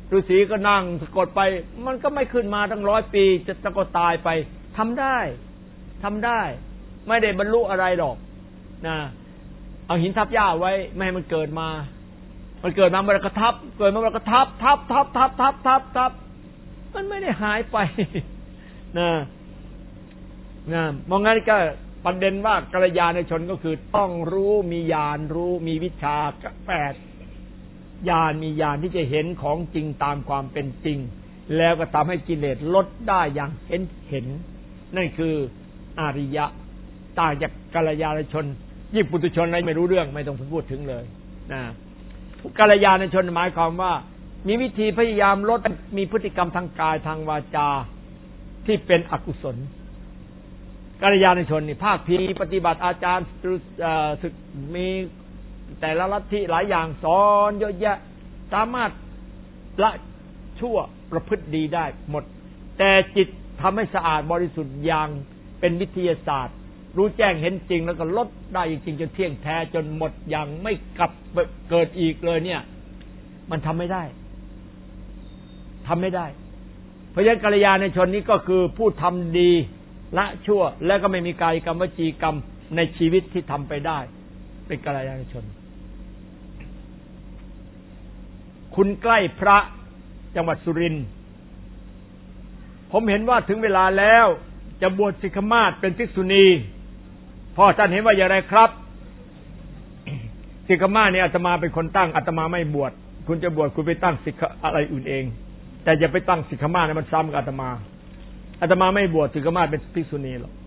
ฤาษีก็นั่งสะกดไปมันก็ไม่ขึ้นมาตั้ง100 ปีจะก็ตายไปทำได้ไม่ได้บรรลุอะไรหรอกนะเอาหินทับหญ้าไว้ไม่ให้มันเกิดมามันเกิดมามันก็ทับเกิดมามันก็ทับมันไม่ได้หายไปนะมองงั้นก็ประเด็นว่ากัลยาณชนก็คือต้องรู้มีญาณรู้มีวิชา8ญาณมีญาณที่จะเห็นของจริงตามความเป็นจริงแล้วก็ทำให้กิเลสลดได้อย่างเห็นนั่นคืออริยะต่างจากกัลยาณชนยิ่งปุถุชนอะไรไม่รู้เรื่องไม่ต้องพูดถึงเลยนะกัลยาณชนหมายความว่ามีวิธีพยายามลดมีพฤติกรรมทางกายทางวาจาที่เป็นอกุศลกัลยาณชนนี่ภาคเพียรปฏิบัติอาจารย์ศึกมีแต่ละลัทธิหลายอย่างสอนเยอะแยะสามารถละชั่วประพฤติดีได้หมดแต่จิตทำให้สะอาดบริสุทธิ์อย่างเป็นวิทยาศาสตร์รู้แจ้งเห็นจริงแล้วก็ลดได้จริงจนเที่ยงแท้จนหมดอย่างไม่กลับเกิดอีกเลยเนี่ยมันทำไม่ได้เพราะฉะนั้นกัลยาณชนนี้ก็คือผู้ทำดีละชั่วแล้วก็ไม่มีกายกรรมวจีกรรมในชีวิตที่ทำไปได้เป็นกัลยาณชนคุณใกล้พระจังหวัดสุรินทร์ผมเห็นว่าถึงเวลาแล้วจะบวชสิกขมาศเป็นภิกษุณีพ่อท่านเห็นว่าอย่างไรครับสิกขมาศเนี่ยอาตมาเป็นคนตั้งอาตมาไม่บวชคุณจะบวชคุณไปตั้งสิกขอะไรอื่นเองแต่อย่าไปตั้งสิกขมาศมันซ้ำกับอาตมาไม่บวชสิกขมาศเป็นภิกษุณีหรอก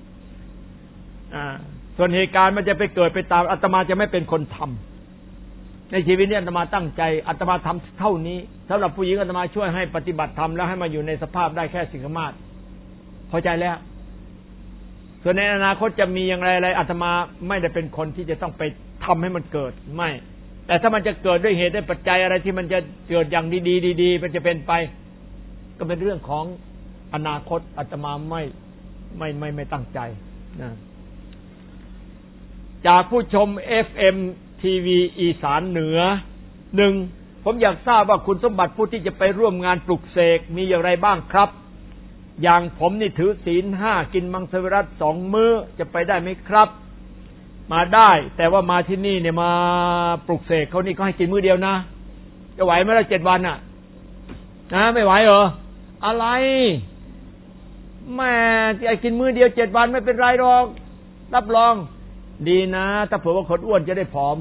ส่วนเหตุการณ์มันจะไปเกิดไปตามอาตมาจะไม่เป็นคนทำในชีวิตนี้อาตมาตั้งใจอาตมาทำเท่านี้สำหรับผู้หญิงอาตมาช่วยให้ปฏิบัติธรรมแล้วให้มาอยู่ในสภาพได้แค่สิกขมาศพอใจแล้วส่วนในอนาคตจะมีอย่างไรอาตมาไม่ได้เป็นคนที่จะต้องไปทำให้มันเกิดไม่แต่ถ้ามันจะเกิดด้วยเหตุด้วยปัจจัยอะไรที่มันจะเกิดอย่างดีๆมันจะเป็นไปก็เป็นเรื่องของอนาคตอาตมาไม่ตั้งใจนะจากผู้ชม FM ทีวีอีสานเหนือ1ผมอยากทราบว่าคุณสมบัติผู้ที่จะไปร่วมงานปลุกเสกมีอย่างไรบ้างครับอย่างผมนี่ถือศีล5กินมังสวิรัติ2 มื้อจะไปได้ไหมครับมาได้แต่ว่ามาที่นี่เนี่ยมาปลุกเสกเขานี่ก็ให้กินมื้อเดียวนะจะไหวไหมล่ะ7 วันน่ะนะไม่ไหวเหรออะไรแม่ที่ไอ้กินมื้อเดียว7 วันไม่เป็นไรหรอกรับรองดีนะถ้าเผื่อว่าคนอ้วนจะได้ผอม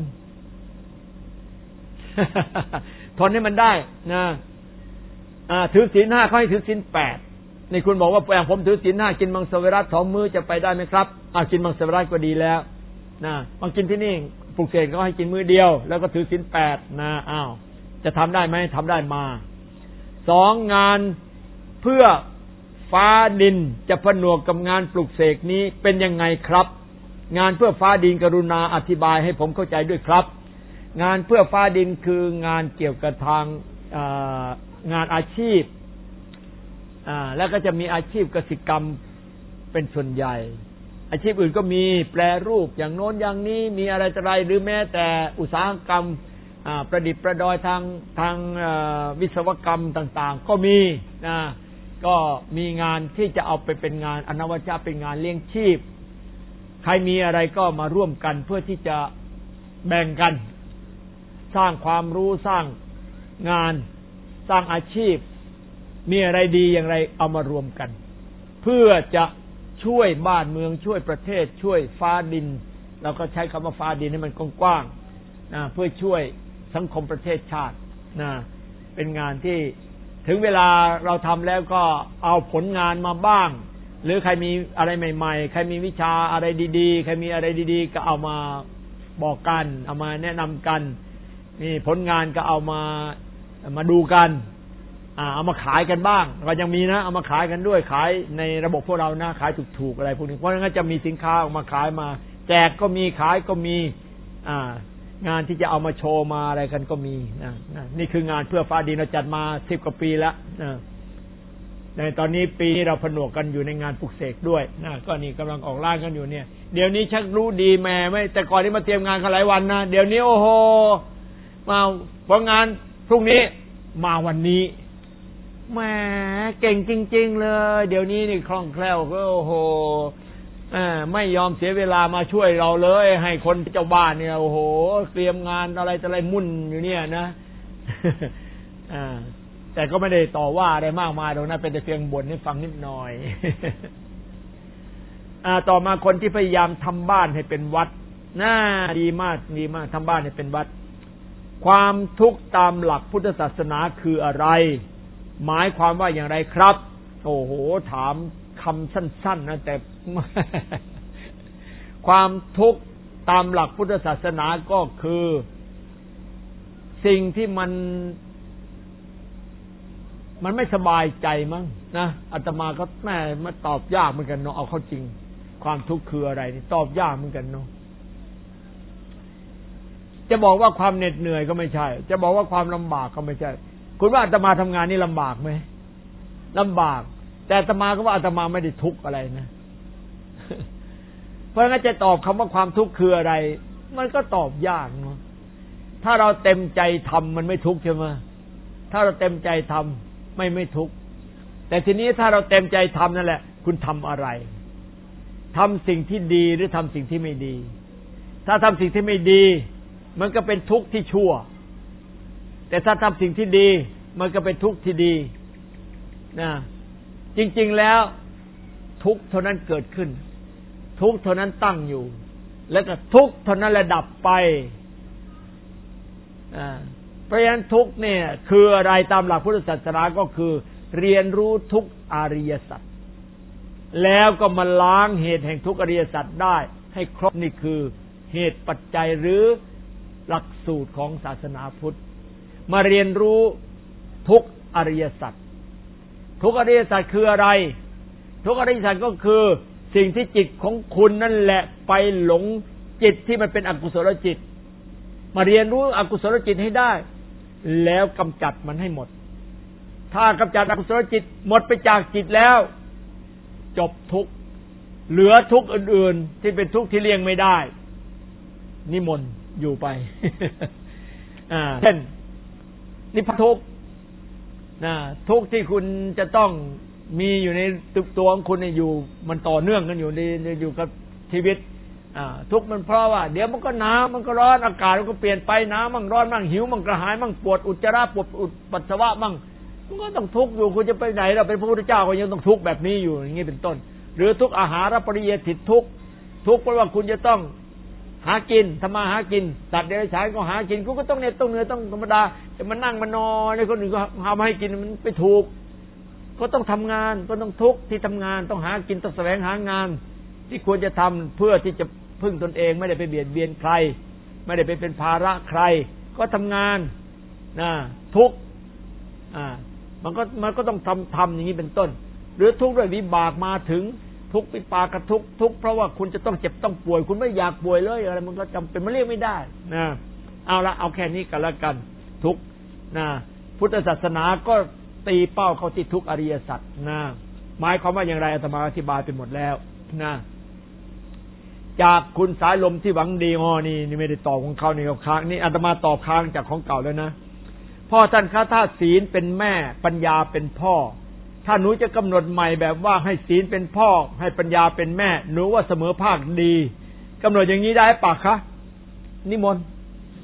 ทนให้มันได้นะถือศีล5เขาให้ถือศีล8นี่คุณบอกว่าผมถือศีล5กินมังสวิรัติ2 มื้อจะไปได้ไหมครับกินมังสวิรัติก็ดีแล้วนะมากินที่นี่ปลุกเสกเขาให้กินมื้อเดียวแล้วก็ถือศีล8นะจะทำได้ไหมทำได้มา2งานเพื่อฟ้าดินจะผนวกกับงานปลุกเสกนี้เป็นยังไงครับงานเพื่อฟ้าดินกรุณาอธิบายให้ผมเข้าใจด้วยครับงานเพื่อฟ้าดินคืองานเกี่ยวกับทางงานอาชีพแล้วก็จะมีอาชีพกสิกรรมเป็นส่วนใหญ่อาชีพอื่นก็มีแปรรูปอย่างโน้นอย่างนี้มีอะไรต่ออะไรหรือแม้แต่อุตสาหกรรมประดิษฐ์ประดอยทางวิศวกรรมต่างๆก็มีก็มีงานที่จะเอาไปเป็นงานอนวัชชะเป็นงานเลี้ยงชีพใครมีอะไรก็มาร่วมกันเพื่อที่จะแบ่งกันสร้างความรู้สร้างงานสร้างอาชีพมีอะไรดีอย่างไรเอามารวมกันเพื่อจะช่วยบ้านเมืองช่วยประเทศช่วยฟ้าดินเราก็ใช้คำว่าฟ้าดินให้มันกว้างๆเพื่อช่วยสังคมประเทศชาติเป็นงานที่ถึงเวลาเราทำแล้วก็เอาผลงานมาบ้างหรือใครมีอะไรใหม่ๆใครมีวิชาอะไรดีๆใครมีอะไรดีๆก็เอามาบอกกันเอามาแนะนำกันนี่ผลงานก็เอามาดูกันเอามาขายกันบ้างก็ยังมีนะเอามาขายกันด้วยขายในระบบพวกเรานะขายถูกๆอะไรพวกนี้เพราะงั้นจะมีสินค้าออกมาขายมาแจกก็มีขายก็มีงานที่จะเอามาโชว์มาอะไรกันก็มีนี่คืองานเพื่อฟ้าดินเราจัดมา10 กว่าปีแล้วในตอนนี้ปีนี้เราผนวกกันอยู่ในงานปลุกเสกด้วยก็นี่กำลังออกล่างกันอยู่เนี่ยเดี๋ยวนี้ชักรู้ดีแม่ไม่แต่ก่อนนี้มาเตรียมงานกันหลายวันนะเดี๋ยวนี้โอ้โหมาพองานพรุ่งนี้มาวันนี้แหมเก่งจริงๆเลยเดี๋ยวนี้นี่คล่องแคล่วก็โอ้โหไม่ยอมเสียเวลามาช่วยเราเลยให้คนเจ้าบ้านเนี่ยโอ้โหเตรียมงานอะไรมุ่นอยู่เนี่ยนะแต่ก็ไม่ได้ต่อว่าอะไรมากมายหรอกนะเป็นแต่เพียงบ่นให้ฟังนิดหน่อยต่อมาคนที่พยายามทำบ้านให้เป็นวัดน่าดีมากทำบ้านให้เป็นวัดความทุกข์ตามหลักพุทธศาสนาคืออะไรหมายความว่าอย่างไรครับโอ้โหถามคำสั้นๆนะแต่ ความทุกข์ตามหลักพุทธศาสนาก็คือสิ่งที่มันไม่สบายใจมั้งนะอาตมาก็แม่มาตอบยากเหมือนกันเนาะเอาเข้าจริงความทุกข์คืออะไรนี่ตอบยากเหมือนกันเนาะจะบอกว่าความเหน็ดเหนื่อยก็ไม่ใช่จะบอกว่าความลำบากก็ไม่ใช่คุณว่าอาตมาทำงานนี่ลำบากไหมลำบากแต่อาตมาก็ว่าอาตมาไม่ได้ทุกข์อะไรนะเพราะงั้นจะตอบคำว่าความทุกข์คืออะไรมันก็ตอบยากเนาะถ้าเราเต็มใจทำมันไม่ทุกข์ใช่ไหมถ้าเราเต็มใจทำไม่ทุกข์แต่ทีนี้ถ้าเราเต็มใจทำนั่นแหละคุณทำอะไรทำสิ่งที่ดีหรือทำสิ่งที่ไม่ดีถ้าทำสิ่งที่ไม่ดีมันก็เป็นทุกข์ที่ชั่วแต่ถ้าทำสิ่งที่ดีมันก็เป็นทุกข์ที่ดีนะจริงๆแล้วทุกข์เท่านั้นเกิดขึ้นทุกข์เท่านั้นตั้งอยู่แล้วก็ทุกข์เท่านั้นระดับไปเพราะฉะนั้นทุกข์เนี่ยคืออะไรตามหลักพุทธศาสนาก็คือเรียนรู้ทุกอริยสัจแล้วก็มาล้างเหตุแห่งทุกอริยสัจได้ให้ครบนี่คือเหตุปัจจัยหรือหลักสูตรของศาสนาพุทธมาเรียนรู้ทุกอริยสัจทุกอริยสัจคืออะไรทุกอริยสัจก็คือสิ่งที่จิตของคุณนั่นแหละไปหลงจิตที่มันเป็นอกุศลจิตมาเรียนรู้อกุศลจิตให้ได้แล้วกำจัดมันให้หมดถ้ากำจัดอกุศลจิตหมดไปจากจิตแล้วจบทุกข์เหลือทุกข์อื่นๆที่เป็นทุกข์ที่เลี่ยงไม่ได้นิมนต์อยู่ไป เช่นนิพพานทุกข์ทุกข์ที่คุณจะต้องมีอยู่ในตัวของคุณอยู่มันต่อเนื่องกันอยู่กับชีวิตทุกข์มันเพราะว่าเดี๋ยวมันก็หนาวมันก็ร้อนอากาศมันก็เปลี่ยนไปหนาวมั่งร้อนมั่งหิวมั่งกระหายมั่งปวดอุจจาระปวดปัสสาวะมั่งมันก็ต้องทุกข์อยู่คุณจะไปไหนเราเป็นพระพุทธเจ้าก็ยังต้องทุกข์แบบนี้อยู่อย่างนี้เป็นต้นหรือทุกอาหารปริเยติทุกข์เพราะว่าคุณจะต้องหากินทำมาหากินสัตว์เดรัจฉานก็หากินคุณก็ต้องเหน็ดต้องเหนื่อยต้องธรรมดาจะมานั่งมานอนให้คนอื่นก็หามาให้กินมันไปถูกก็ต้องทำงานก็ต้องทุกข์ที่ทำงานต้องหากินต้องแสวงหางานที่ควรจะทำเพื่อที่จะพึ่งตนเองไม่ได้ไปเบียดเบียนใครไม่ได้ไปเป็นภาระใครก็ทำงานทุกข์มันก็ต้องทำอย่างนี้เป็นต้นหรือทุกข์ด้วยวิบากมาถึงทุกข์วิปากทุกข์เพราะว่าคุณจะต้องเจ็บต้องป่วยคุณไม่อยากป่วยเลยอะไรมันก็จำเป็นมันเรียกไม่ได้นะเอาแค่นี้กันแล้วกันทุกข์พุทธศาสนาก็ตีเป้าเข้าที่ทุกอริยสัจหมายความว่าอย่างไรอาตมาอธิบายไปหมดแล้วจากคุณสายลมที่หวังดีนี่ไม่ได้ตอบของเขานี่เขาค้างนี่อาตมาตอบค้างจากของเก่าแล้วนะพ่อท่านคะถ้าศีลเป็นแม่ปัญญาเป็นพ่อถ้าหนูจะกำหนดใหม่แบบว่าให้ศีลเป็นพ่อให้ปัญญาเป็นแม่หนูว่าเสมอภาคดีกำหนดอย่างนี้ได้ปะคะนิมนต์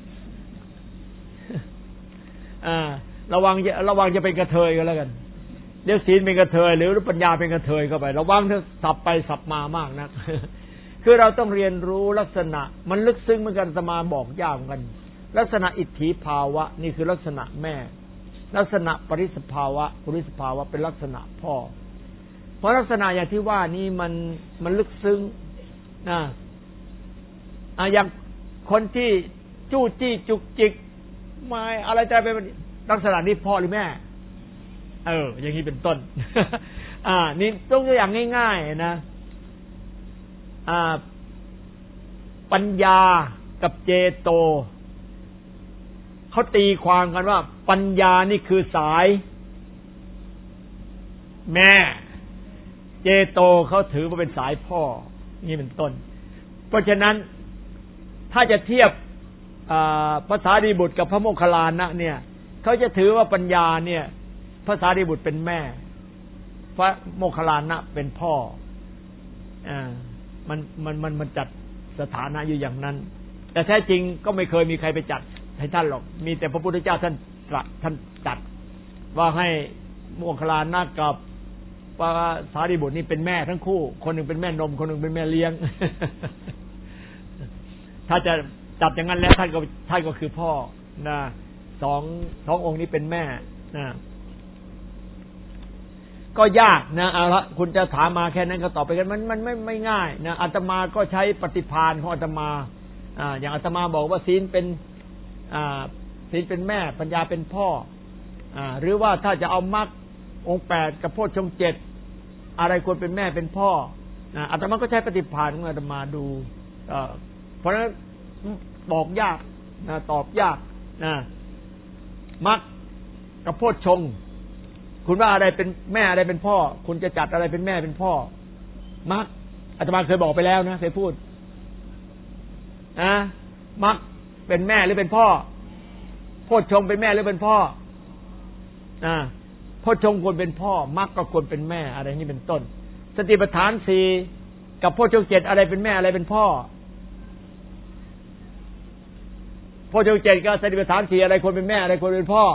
ระวังจะเป็นกระเทยก็แล้วกันเดี๋ยวศีลเป็นกระเทยหรือปัญญาเป็นกระเทยเข้าไประวังเถอะสับไปสับมามากนะคือเราต้องเรียนรู้ลักษณะมันลึกซึ้งเหมือนกันสมาบอกยากเหมือนกันลักษณะอิทธิภาวะนี่คือลักษณะแม่ลักษณะปริสภาวะเป็นลักษณะพ่อเพราะลักษณะอย่างที่ว่านี่มันลึกซึ้งอย่างคนที่จู้จี้จุกจิกไม่อะไรใจเป็นลักษณะนี้พ่อหรือแม่อย่างนี้เป็นต้นนี่ต้องตัวอย่างง่ายๆนะปัญญากับเจโตเขาตีความกันว่าปัญญานี่คือสายแม่เจโตเขาถือว่าเป็นสายพ่อนี่เป็นต้นเพราะฉะนั้นถ้าจะเทียบภาษาดีบุตรกับพระโมคคัลลานะเนี่ยเขาจะถือว่าปัญญาเนี่ยพระสารีบุตรเป็นแม่พระโมคคัลลานะเป็นพ่อมันจัดสถานะอยู่อย่างนั้นแต่แท้จริงก็ไม่เคยมีใครไปจัดให้ท่านหรอกมีแต่พระพุทธเจ้าท่านจัดว่าให้โมคคัลลานะกับพระสารีบุตรนี่เป็นแม่ทั้งคู่คนหนึ่งเป็นแม่นมคนหนึ่งเป็นแม่เลี้ยง ถ้าจะจับอย่างนั้นแล้วท่านก็คือพ่อนะสององค์นี้เป็นแม่นะก็ยากนะเอาละคุณจะถามมาแค่นั้นก็ตอบไปกันมันไม่ง่ายนะอาตมาก็ใช้ปฏิภาณของอาตมาอย่างอาตมาบอกว่าศีลเป็นแม่ปัญญาเป็นพ่อหรือว่าถ้าจะเอามรรคองค์8กับโพชฌงค์7อะไรควรเป็นแม่เป็นพ่ออาตมาก็ใช้ปฏิภาณของอาตมาดูเพราะฉะนั้นบอกยากนะตอบยากนะมรรคกับโพชฌงค์คุณว่าอะไรเป็นแม่อะไรเป็นพ่อคุณจะจัดอะไรเป็นแม่เป็นพ่อมรรคอาตมาเคยบอกไปแล้วนะเคยพูดมรรคเป็นแม่หรือเป็นพ่อโพชฌงค์เป็นแม่หรือเป็นพ่อโพชฌงค์ควรเป็นพ่อมรรคก็ควรเป็นแม่อะไรนี้เป็นต้นสติปัฏฐาน4กับโพชฌงค์7อะไรเป็นแม่อะไรเป็นพ่อโพชฌงค์7กับสติปัฏฐาน4อะไรควรเป็นแม่อะไรควรเป็นพ่อ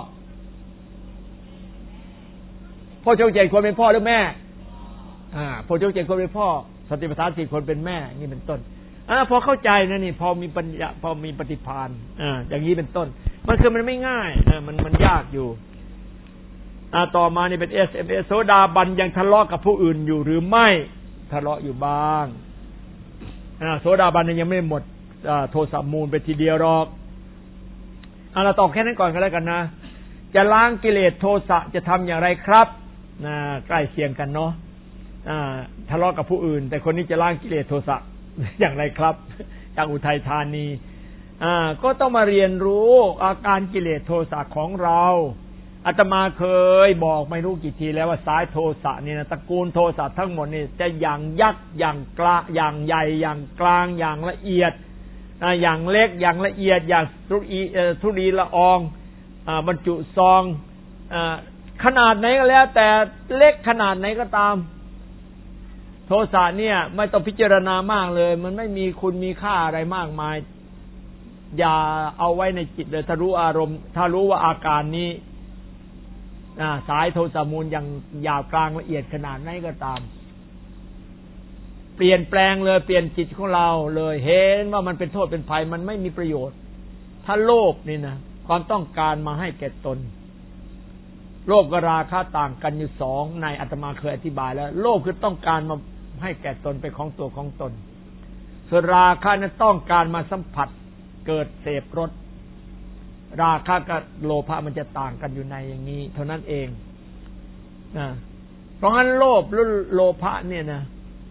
โพชฌงค์7ควรเป็นพ่อหรือแม่โพชฌงค์7ควรเป็นพ่อสติปัฏฐาน4ควรเป็นแม่นี่เป็นต้นพอเข้าใจนะนี่พอมีปัญญาพอมีปฏิภาณอย่างนี้เป็นต้นมันไม่ง่ายมันยากอยู่ต่อมานี่เป็น SMS โสดาบันยังทะเลาะกับผู้อื่นอยู่หรือไม่ทะเลาะอยู่บ้างโสดาบันยังไม่หมดโทสะมูลไปทีเดียวหรอกเราตอบแค่นั้นก่อนก็แล้วกันนะจะล้างกิเลสโทสะจะทำอย่างไรครับใกล้เคียงกันเนาะทะเลาะกับผู้อื่นแต่คนนี้จะล้างกิเลสโทสะอย่างไรครับจากอุทัยธานีก็ต้องมาเรียนรู้อาการกิเลสโทสะของเราอาตมาเคยบอกไม่รู้กี่ทีแล้วว่าสายโทสะนี่นะตระกูลโทสะทั้งหมดนี่จะอย่างยักษ์อย่างกลางอย่างใหญ่อย่างกลางอย่างละเอียดอย่างเล็กอย่างละเอียดอย่างทุลีละอองบรรจุซองขนาดไหนก็แล้วแต่เล็กขนาดไหนก็ตามโทสะเนี่ยไม่ต้องพิจารณามากเลยมันไม่มีคุณมีค่าอะไรมากมายอย่าเอาไว้ในจิตเลยถ้ารู้อารมณ์ถ้ารู้ว่าอาการนี้สายโทสะมูลอย่างยาวกลางละเอียดขนาดไหนก็ตามเปลี่ยนแปลงเลยเปลี่ยนจิตของเราเลยเห็นว่ามันเป็นโทษเป็นภัยมันไม่มีประโยชน์ถ้าโลภนี่นะความต้องการมาให้แก่ตนโลภกับราคะต่างกันอยู่2ในอาตมาเคยอธิบายแล้วโลภคือต้องการมาให้แก่ตนเป็นของตัวของตนส่วนราคะนั้นต้องการมาสัมผัสเกิดเสพรสราคะกับโลภะมันจะต่างกันอยู่ในอย่างนี้เท่านั้นเองเพราะงั้นโลภหรือโลภะเนี่ยนะ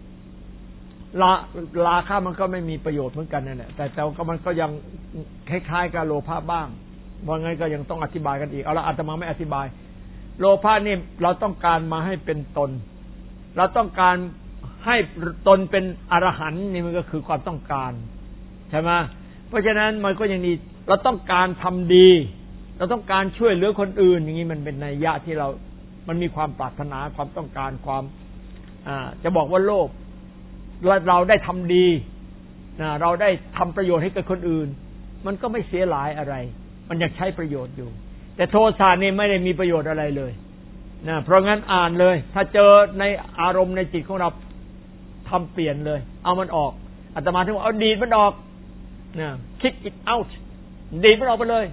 ราคะมันก็ไม่มีประโยชน์เหมือนกันนั่นแหละแต่ก็มันก็ยังคล้ายๆกับโลภะบ้างเพราะงั้นก็ยังต้องอธิบายกันอีกเอาละอาตมาไม่อธิบายโลภะนี่เราต้องการมาให้เป็นตนเราต้องการให้ตนเป็นอรหันต์นี่มันก็คือความต้องการใช่ไหมเพราะฉะนั้นมันก็ยังดีเราต้องการทำดีเราต้องการช่วยเหลือคนอื่นอย่างนี้มันเป็นนัยยะที่มันมีความปรารถนาความต้องการความจะบอกว่าโลภเราได้ทำดีเราได้ทำประโยชน์ให้กับคนอื่นมันก็ไม่เสียหลายอะไรมันยังใช้ประโยชน์อยู่แต่โทสะนี่ไม่ได้มีประโยชน์อะไรเลยเพราะงั้นอ่านเลยถ้าเจอในอารมณ์ในจิตของเราทำเปลี่ยนเลยเอามันออกอาตมาถึงว่าเอาดีดมันออกkick it out ดีดมันออกไปเลย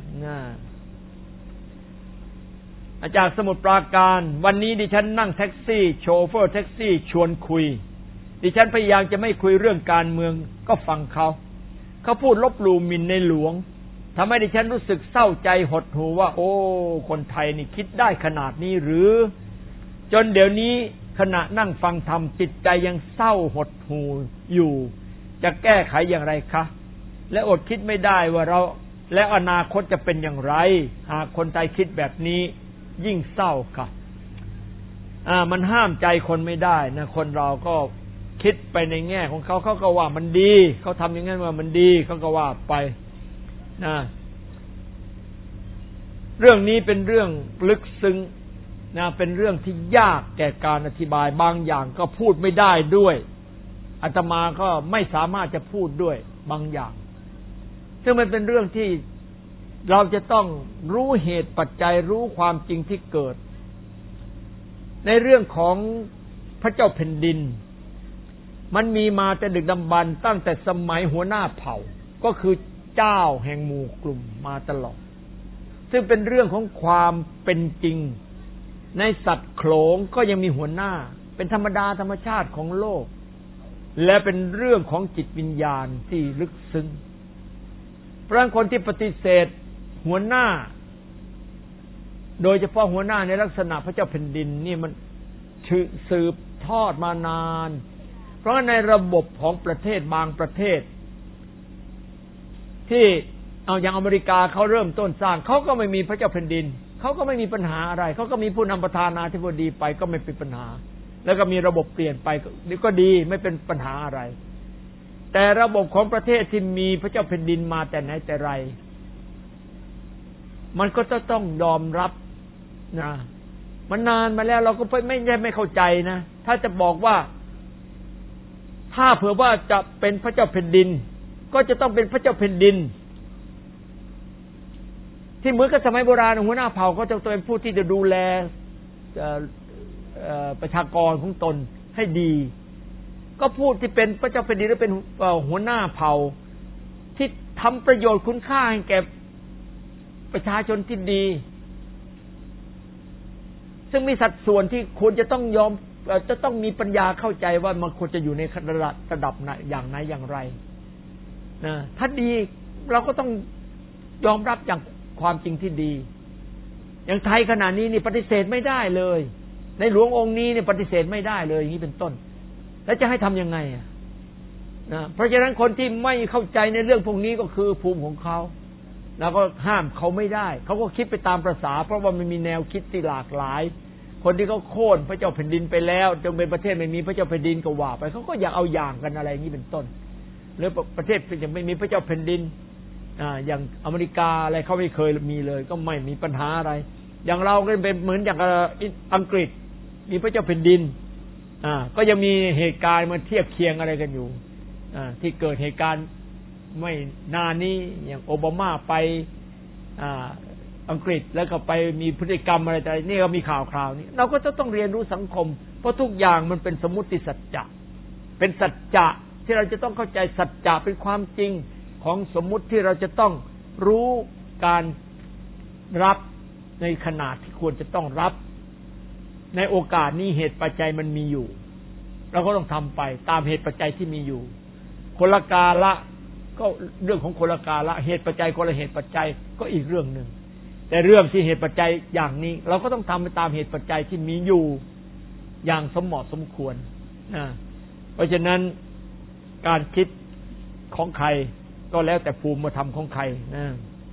อาจารย์สมุทรปราการวันนี้ดิฉันนั่งแท็กซี่โชเฟอร์แท็กซี่ชวนคุยดิฉันพยายามจะไม่คุยเรื่องการเมืองก็ฟังเขาพูดลบหลู่หมิ่นในหลวงทำให้ดิฉันรู้สึกเศร้าใจหดหู่ว่าโอ้คนไทยนี่คิดได้ขนาดนี้หรือจนเดี๋ยวนี้ขณะนั่งฟังธรรมจิตใจยังเศร้าหดหู่อยู่จะแก้ไขอย่างไรคะและอดคิดไม่ได้ว่าเราและอนาคตจะเป็นอย่างไรหากคนไทยคิดแบบนี้ยิ่งเศร้าค่ะมันห้ามใจคนไม่ได้นะคนเราก็คิดไปในแง่ของเขาก็ว่ามันดีเขาทำอย่างนั้นว่ามันดีเขาก็ว่าไปเรื่องนี้เป็นเรื่องลึกซึ้งนะเป็นเรื่องที่ยากแก่การอธิบายบางอย่างก็พูดไม่ได้ด้วยอาตมาก็ไม่สามารถจะพูดด้วยบางอย่างซึ่งมันเป็นเรื่องที่เราจะต้องรู้เหตุปัจจัยรู้ความจริงที่เกิดในเรื่องของพระเจ้าแผ่นดินมันมีมาแต่ดึกดำบรรพ์ตั้งแต่สมัยหัวหน้าเผ่าก็คือเจ้าแห่งหมู่กลุ่มมาตลอดซึ่งเป็นเรื่องของความเป็นจริงในสัตว์โขลงก็ยังมีหัวหน้าเป็นธรรมดาธรรมชาติของโลกและเป็นเรื่องของจิตวิญญาณที่ลึกซึ้งเพราะคนที่ปฏิเสธหัวหน้าโดยเฉพาะหัวหน้าในลักษณะพระเจ้าแผ่นดินนี่มันสืบทอดมานานเพราะในระบบของประเทศบางประเทศที่เอาอย่างอเมริกาเขาเริ่มต้นสร้างเขาก็ไม่มีพระเจ้าแผ่นดินเขาก็ไม่มีปัญหาอะไรเขาก็มีผู้นำประธานาธิบดีไปก็ไม่เป็นปัญหาแล้วก็มีระบบเปลี่ยนไปก็ดีไม่เป็นปัญหาอะไรแต่ระบบของประเทศที่มีพระเจ้าแผ่นดินมาแต่ไหนแต่ไรมันก็จะต้องยอมรับนะมันนานมาแล้วเราก็ไม่เข้าใจนะถ้าจะบอกว่าถ้าเผื่อว่าจะเป็นพระเจ้าแผ่นดินก็จะต้องเป็นพระเจ้าแผ่นดินที่เหมือนกับสมัยโบราณหัวหน้าเผ่าก็จะเป็นผู้ที่จะดูแลประชากรของตนให้ดีก็พูดที่เป็นพระเจ้าแผ่นดินหรือเป็นหัวหน้าเผ่าที่ทำประโยชน์คุณค่าให้แก่ประชาชนที่ดีซึ่งมีสัดส่วนที่ควรจะต้องจะต้องมีปัญญาเข้าใจว่ามันควรจะอยู่ในระดับไหนอย่างไหนอย่างไรนะถ้าดีเราก็ต้องยอมรับอย่างความจริงที่ดีอย่างไทยขณะนี้นี่ปฏิเสธไม่ได้เลยในหลวงองค์นี้เนี่ยปฏิเสธไม่ได้เลยอย่างนี้เป็นต้นแล้วจะให้ทำยังไงนะเพราะฉะนั้นคนที่ไม่เข้าใจในเรื่องพวกนี้ก็คือภูมิของเขาแล้วก็ห้ามเขาไม่ได้เขาก็คิดไปตามประสาเพราะว่ามันมีแนวคิดที่หลากหลายคนที่เขาโค่นพระเจ้าแผ่นดินไปแล้วจงเป็นประเทศไม่มีพระเจ้าแผ่นดินก็ว่าไปเขาก็อยากเอาอย่างกันอะไรอย่างนี้เป็นต้นหรือประเทศยังไม่มีพระเจ้าแผ่นดินอย่างอเมริกาอะไรเขาไม่เคยมีเลยก็ไม่มีปัญหาอะไรอย่างเราก็เป็นเหมือนอย่างอังกฤษมีพระเจ้าแผ่นดินก็ยังมีเหตุการณ์มาเทียบเคียงอะไรกันอยู่ที่เกิดเหตุการณ์ไม่นานนี้อย่างโอบามาไปอังกฤษแล้วก็ไปมีพฤติกรรมอะไรแต่นี่ก็มีข่าวนี้เราก็จะต้องเรียนรู้สังคมเพราะทุกอย่างมันเป็นสมมุติสัจจะเป็นสัจจะที่เราจะต้องเข้าใจสัจจะเป็นความจริงของสมมุติที่เราจะต้องรู้การรับในขนาดที่ควรจะต้องรับในโอกาสนี้เหตุปัจจัยมันมีอยู่เราก็ต้องทำไปตามเหตุปัจจัยที่มีอยู่คนละกาละก็เรื่องของคนละกาละเหตุปัจจัยคนละเหตุปัจจัยก็อีกเรื่องนึงแต่เรื่องที่เหตุปัจจัยอย่างนี้เราก็ต้องทำไปตามเหตุปัจจัยที่มีอยู่อย่างสมเหมาะสมควรนะเพราะฉะนั้นการคิดของใครก็แล้วแต่ภูมิธรรมของใครนะ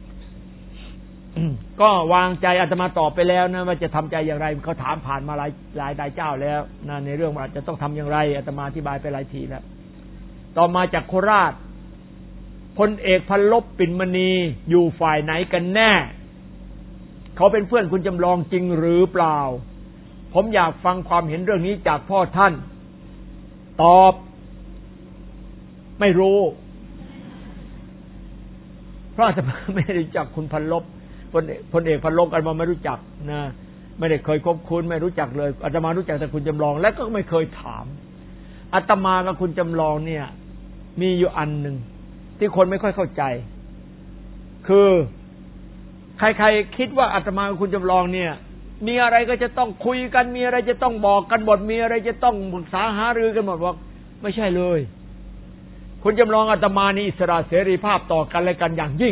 ก็วางใจอาตมาตอบไปแล้วนะว่าจะทำใจอย่างไรเขาถามผ่านมาหลายเจ้าแล้วนะในเรื่องว่าจะต้องทำอย่างไรอาตมาอธิบายไปหลายทีแล้วต่อมาจากโคราชพลเอกพันลบปิ่นมณีอยู่ฝ่ายไหนกันแน่เขาเป็นเพื่อนคุณจำลองจริงหรือเปล่าผมอยากฟังความเห็นเรื่องนี้จากพ่อท่านตอบไม่รู้เพราะอาตมาไม่ได้รู้จักคุณพันลบพลเอกพันลบกันมาไม่รู้จักนะไม่ได้เคยคบคุณไม่รู้จักเลยอาตมารู้จักแต่คุณจำลองและก็ไม่เคยถามอาตมากับคุณจำลองเนี่ยมีอยู่อันหนึ่งที่คนไม่ค่อยเข้าใจคือใครๆคิดว่าอาตมากับคุณจำลองเนี่ยมีอะไรก็จะต้องคุยกันมีอะไรจะต้องบอกกันหมดมีอะไรจะต้องปรึกษาหารือกันหมดว่าไม่ใช่เลยคุณจำลองอาตมานี่อิสระเสรีภาพต่อกันและกันอย่างยิ่ง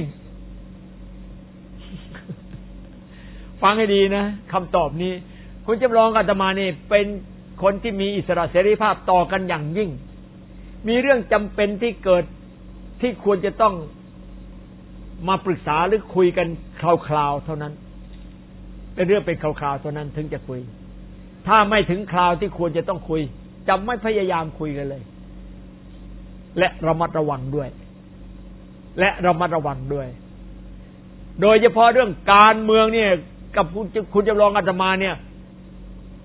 ฟังให้ดีนะคำตอบนี้คุณจำลองอาตมานี่เป็นคนที่มีอิสระเสรีภาพต่อกันอย่างยิ่งมีเรื่องจำเป็นที่เกิดที่ควรจะต้องมาปรึกษาหรือคุยกันคราวๆเท่านั้นเป็นเรื่องเป็นคราวๆเท่านั้นถึงจะคุยถ้าไม่ถึงคราวที่ควรจะต้องคุยจะไม่พยายามคุยกันเลยและระมัดระวังด้วยโดยเฉพาะเรื่องการเมืองเนี่ยกับคุณจำลองอาตมาเนี่ย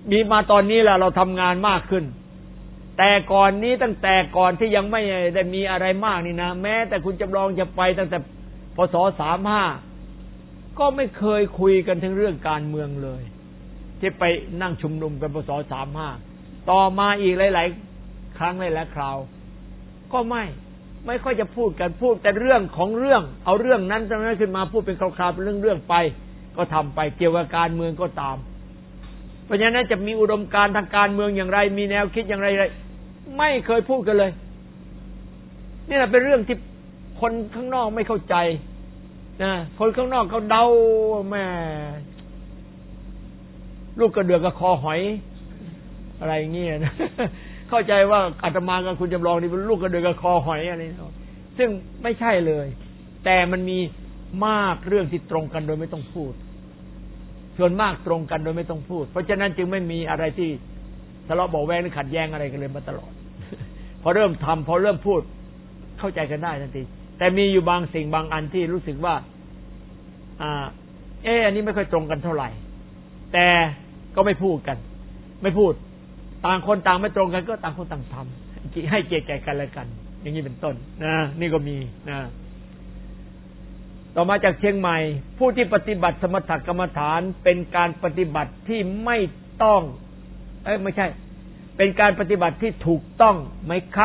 มีมาตอนนี้แหละเราทำงานมากขึ้นแต่ก่อนนี้ตั้งแต่ก่อนที่ยังไม่ได้มีอะไรมากนี่นะแม้แต่คุณจำลองจะไปตั้งแต่พศ35ก็ไม่เคยคุยกันถึงเรื่องการเมืองเลยที่ไปนั่งชุมนุมกันพศ35ต่อมาอีกหลายๆครั้งหลายๆคราวก็ไม่ค่อยจะพูดกันพูดแต่เรื่องของเรื่องเอาเรื่องนั้นขึ้นมาพูดเป็นคราวๆเป็นเรื่องไปก็ทำไปเกี่ยวกับการเมืองก็ตามเพราะฉะนั้นจะมีอุดมการณ์ทางการเมืองอย่างไรมีแนวคิดอย่างไรไม่เคยพูดกันเลยนี่แหละเป็นเรื่องที่คนข้างนอกไม่เข้าใจนะคนข้างนอกเขาเดาแม่ลูกกระเดือกกับคอหอยอะไรอย่างเงี้ยนะเข้าใจว่าอาตมากับคุณจำลองนี่เป็นลูกกระเดือกกับคอหอยอะไรซึ่งไม่ใช่เลยแต่มันมีมากเรื่องที่ตรงกันโดยไม่ต้องพูดส่วนมากตรงกันโดยไม่ต้องพูดเพราะฉะนั้นจึงไม่มีอะไรที่ทะเลาะเบาะแว้งหรือขัดแย้งอะไรกันเลยมาตลอด พอเริ่มทำพอเริ่มพูดเข้าใจกันได้ทันทีแต่มีอยู่บางสิ่งบางอันที่รู้สึกว่าอันนี้ไม่ค่อยตรงกันเท่าไหร่แต่ก็ไม่พูดกันไม่พูดต่างคนต่างไม่ตรงกันก็ต่างคนต่างทำให้เกียรติแก่กันและกันอย่างนี้เป็นต้นนะนี่ก็มีนะต่อมาจากเชียงใหม่ผู้ที่ปฏิบัติสมถกรรมฐานเป็นการปฏิบัติที่ไม่ต้องไม่ใช่เป็นการปฏิบัติที่ถูกต้องไหมคะ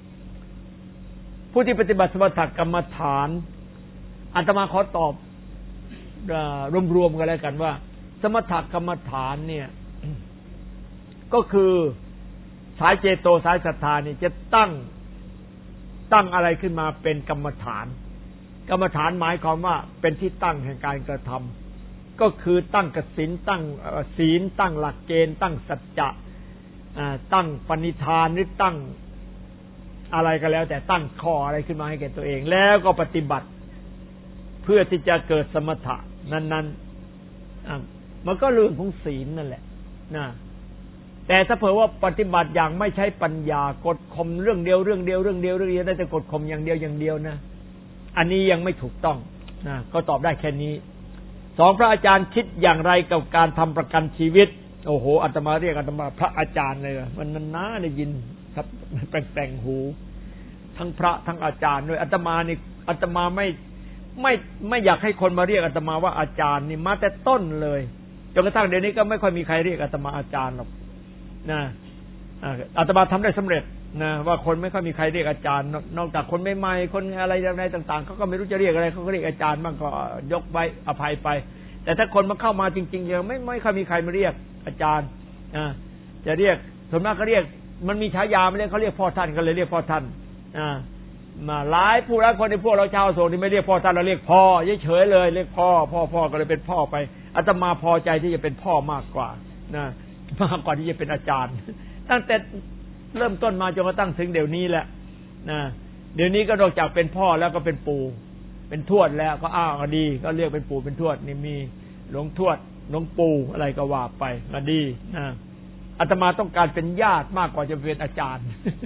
ผู้ที่ปฏิบัติสมถกรรมฐานอาตมาขอตอบรวมๆกันแล้วกันว่าสมถกรรมฐานเนี่ยก็คือสายเจโตสายศรัทธานี่จะตั้งอะไรขึ้นมาเป็นกรรมฐานกรรมฐานหมายความว่าเป็นที่ตั้งแห่งการกระทำก็คือตั้งกสินตั้งศีลตั้งหลักเกณฑ์ตั้งสัจจะตั้งปณิธานหรือตั้งอะไรก็แล้วแต่ตั้งข้ออะไรขึ้นมาให้แก่ตัวเองแล้วก็ปฏิบัติเพื่อที่จะเกิดสมถะนั้นๆมันก็เรื่องของศีลนั่นแหละนะแต่ถ้าเผื่อว่าปฏิบัติอย่างไม่ใช้ปัญญากดข่มเรื่องเดียวได้แต่กดข่มอย่างเดียวนะอันนี้ยังไม่ถูกต้องนะก็ตอบได้แค่นี้สองพระอาจารย์คิดอย่างไรกับการทำประกันชีวิตโอ้โหอาตมาเรียกอาตมาพระอาจารย์เลยมันน่าได้ยินครับแปลงหูทั้งพระทั้งอาจารย์ด้วยอาตมานี่อาตมาไม่อยากให้คนมาเรียกอาตมาว่าอาจารย์นี่มาแต่ต้นเลยจนกระทั่งเดี๋ยวนี้ก็ไม่ค่อยมีใครเรียกอาตมาอาจารย์หรอกนะอาตมาทำได้สำเร็จนะว่าคนไม่ค่อยมีใครเรียกอาจารย์นอกจากคนใหม่ๆคนอะไรต่างๆเขาก็ไม่รู้จะเรียกอะไรเขาก็เรียกอาจารย์บ้างก็ยกไว้อภัยไปแต่ถ้าคนมาเข้ามาจริงๆยังไม่ค่อยมีใครมาเรียกอาจารย์จะเรียกส่วนมากก็เรียกมันมีฉายาไม่เรียกเขาเรียกพ่อท่านก็เลยเรียกพ่อท่านมาหลายผู้หลายคนในพวกเราชาวโสดนี่ไม่เรียกพ่อท่านเราเรียกพ่อเฉยๆเลยเรียกพ่อก็เลยเป็นพ่อไปอาตมาพอใจที่จะเป็นพ่อมากกว่านะมากกว่าที่จะเป็นอาจารย์ตั้งแต่เริ่มต้นมาจนกระทั่งถึงเดี๋ยวนี้แหละนะเดี๋ยวนี้ก็นอกจากเป็นพ่อแล้วก็เป็นปู่เป็นทวดแล้วก็ก็ดีก็เรียกเป็นปู่เป็นทวดนี่มีหลวงทวดหลวงปู่อะไรก็ว่าไปก็ดีนะอาตมาต้องการเป็นญาติมากกว่าจะเป็นอาจารย์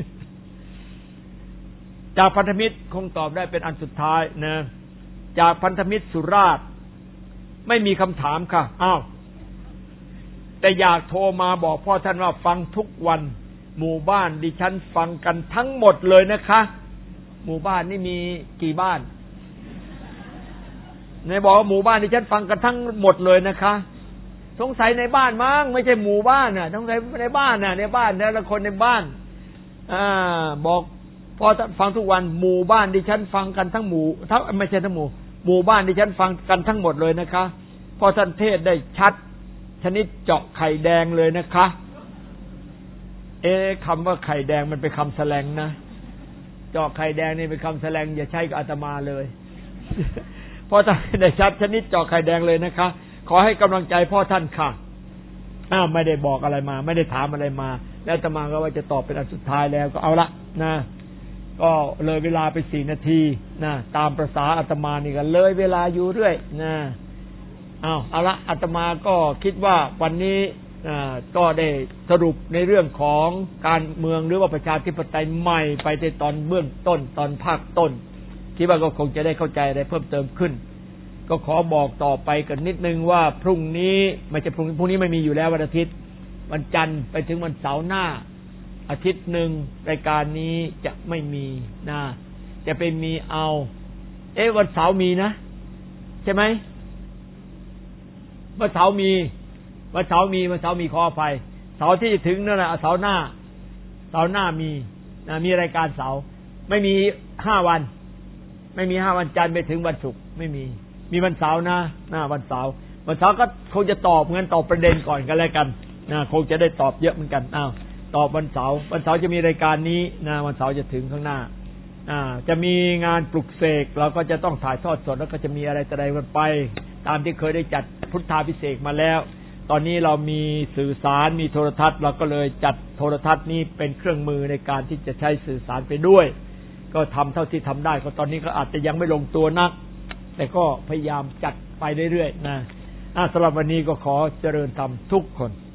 จากพันธมิตรคงตอบได้เป็นอันสุดท้ายนะจากพันธมิตรสุราษฎร์ไม่มีคำถามค่ะแต่อยากโทรมาบอกพ่อท่านว่าฟังทุกวันหมู่บ้านดิฉันฟังกันทั้งหมดเลยนะคะหมู่บ้านนี่มีกี่บ้านในบอกว่าหมู่บ้านดิฉันฟังกันทั้งหมดเลยนะคะสงสัยในบ้านมั้งไม่ใช่หมู่บ้านน่ะสงสัยในบ้านน่ะในบ้านแต่ละคนในบ้านบอกพอฟังทุกวันหมู่บ้านดิฉันฟังกันทั้งหมู่ทั้งไม่ใช่ทั้งหมู่บ้านดิฉันฟังกันทั้งหมดเลยนะคะพอท่านเทศได้ชัดชนิดเจาะไข่แดงเลยนะคะคำว่าไข่แดงมันเป็นคำแสลงนะเจาะไข่แดงนี่เป็นคำแสลงอย่าใช้กับอาตมาเลยพอท่านได้ชัดชนิดเจาะไข่แดงเลยนะคะขอให้กำลังใจพ่อท่านค่ะไม่ได้บอกอะไรมาไม่ได้ถามอะไรมาแล้วอาตมาก็ว่าจะตอบเป็นอันสุดท้ายแล้วก็เอาละนะก็เลยเวลาไป4 นาทีนะตามประสาอาตมานี่ก็เลยเวลาอยู่เรื่อยนะเอาละอาตมาก็คิดว่าวันนี้ก็ได้สรุปในเรื่องของการเมืองหรือว่าประชาธิปไตยใหม่ไปในตอนเบื้องต้นตอนภาคต้นคิดว่าก็คงจะได้เข้าใจอะไรเพิ่มเติมขึ้นก็ขอบอกต่อไปกันนิดนึงว่าพรุ่งนี้ไม่ใช่พรุ่งนี้ไม่มีอยู่แล้ววันอาทิตย์วันจันทร์ไปถึงวันเสาร์หน้าอาทิตย์หนึ่งรายการนี้จะไม่มีนะจะไปมีเอาวันเสาร์มีนะใช่ไหมวันเสาร์มีขออภัยเสาร์ที่จะถึงนั่นแหละเสาร์หน้ามีมีรายการเสาร์ไม่มี5 วันไม่มี5 วันจันทร์ไปถึงวันศุกร์ไม่มีวันเสาร์นะวันเสาร์ก็คงจะตอบงั้นตอบประเด็นก่อนกันแล้วกันคงจะได้ตอบเยอะเหมือนกันตอบวันเสาร์จะมีรายการนี้วันเสาร์จะถึงข้างหน้าจะมีงานปลุกเสกเราก็จะต้องถ่ายทอดสดแล้วก็จะมีอะไรกันไปตามที่เคยได้จัดพุทธาภิเษกมาแล้วตอนนี้เรามีสื่อสารมีโทรทัศน์เราก็เลยจัดโทรทัศน์นี้เป็นเครื่องมือในการที่จะใช้สื่อสารไปด้วยก็ทำเท่าที่ทำได้ก็ตอนนี้ก็อาจจะยังไม่ลงตัวนักแต่ก็พยายามจัดไปเรื่อยๆนะสำหรับวันนี้ก็ขอเจริญธรรมทุกคน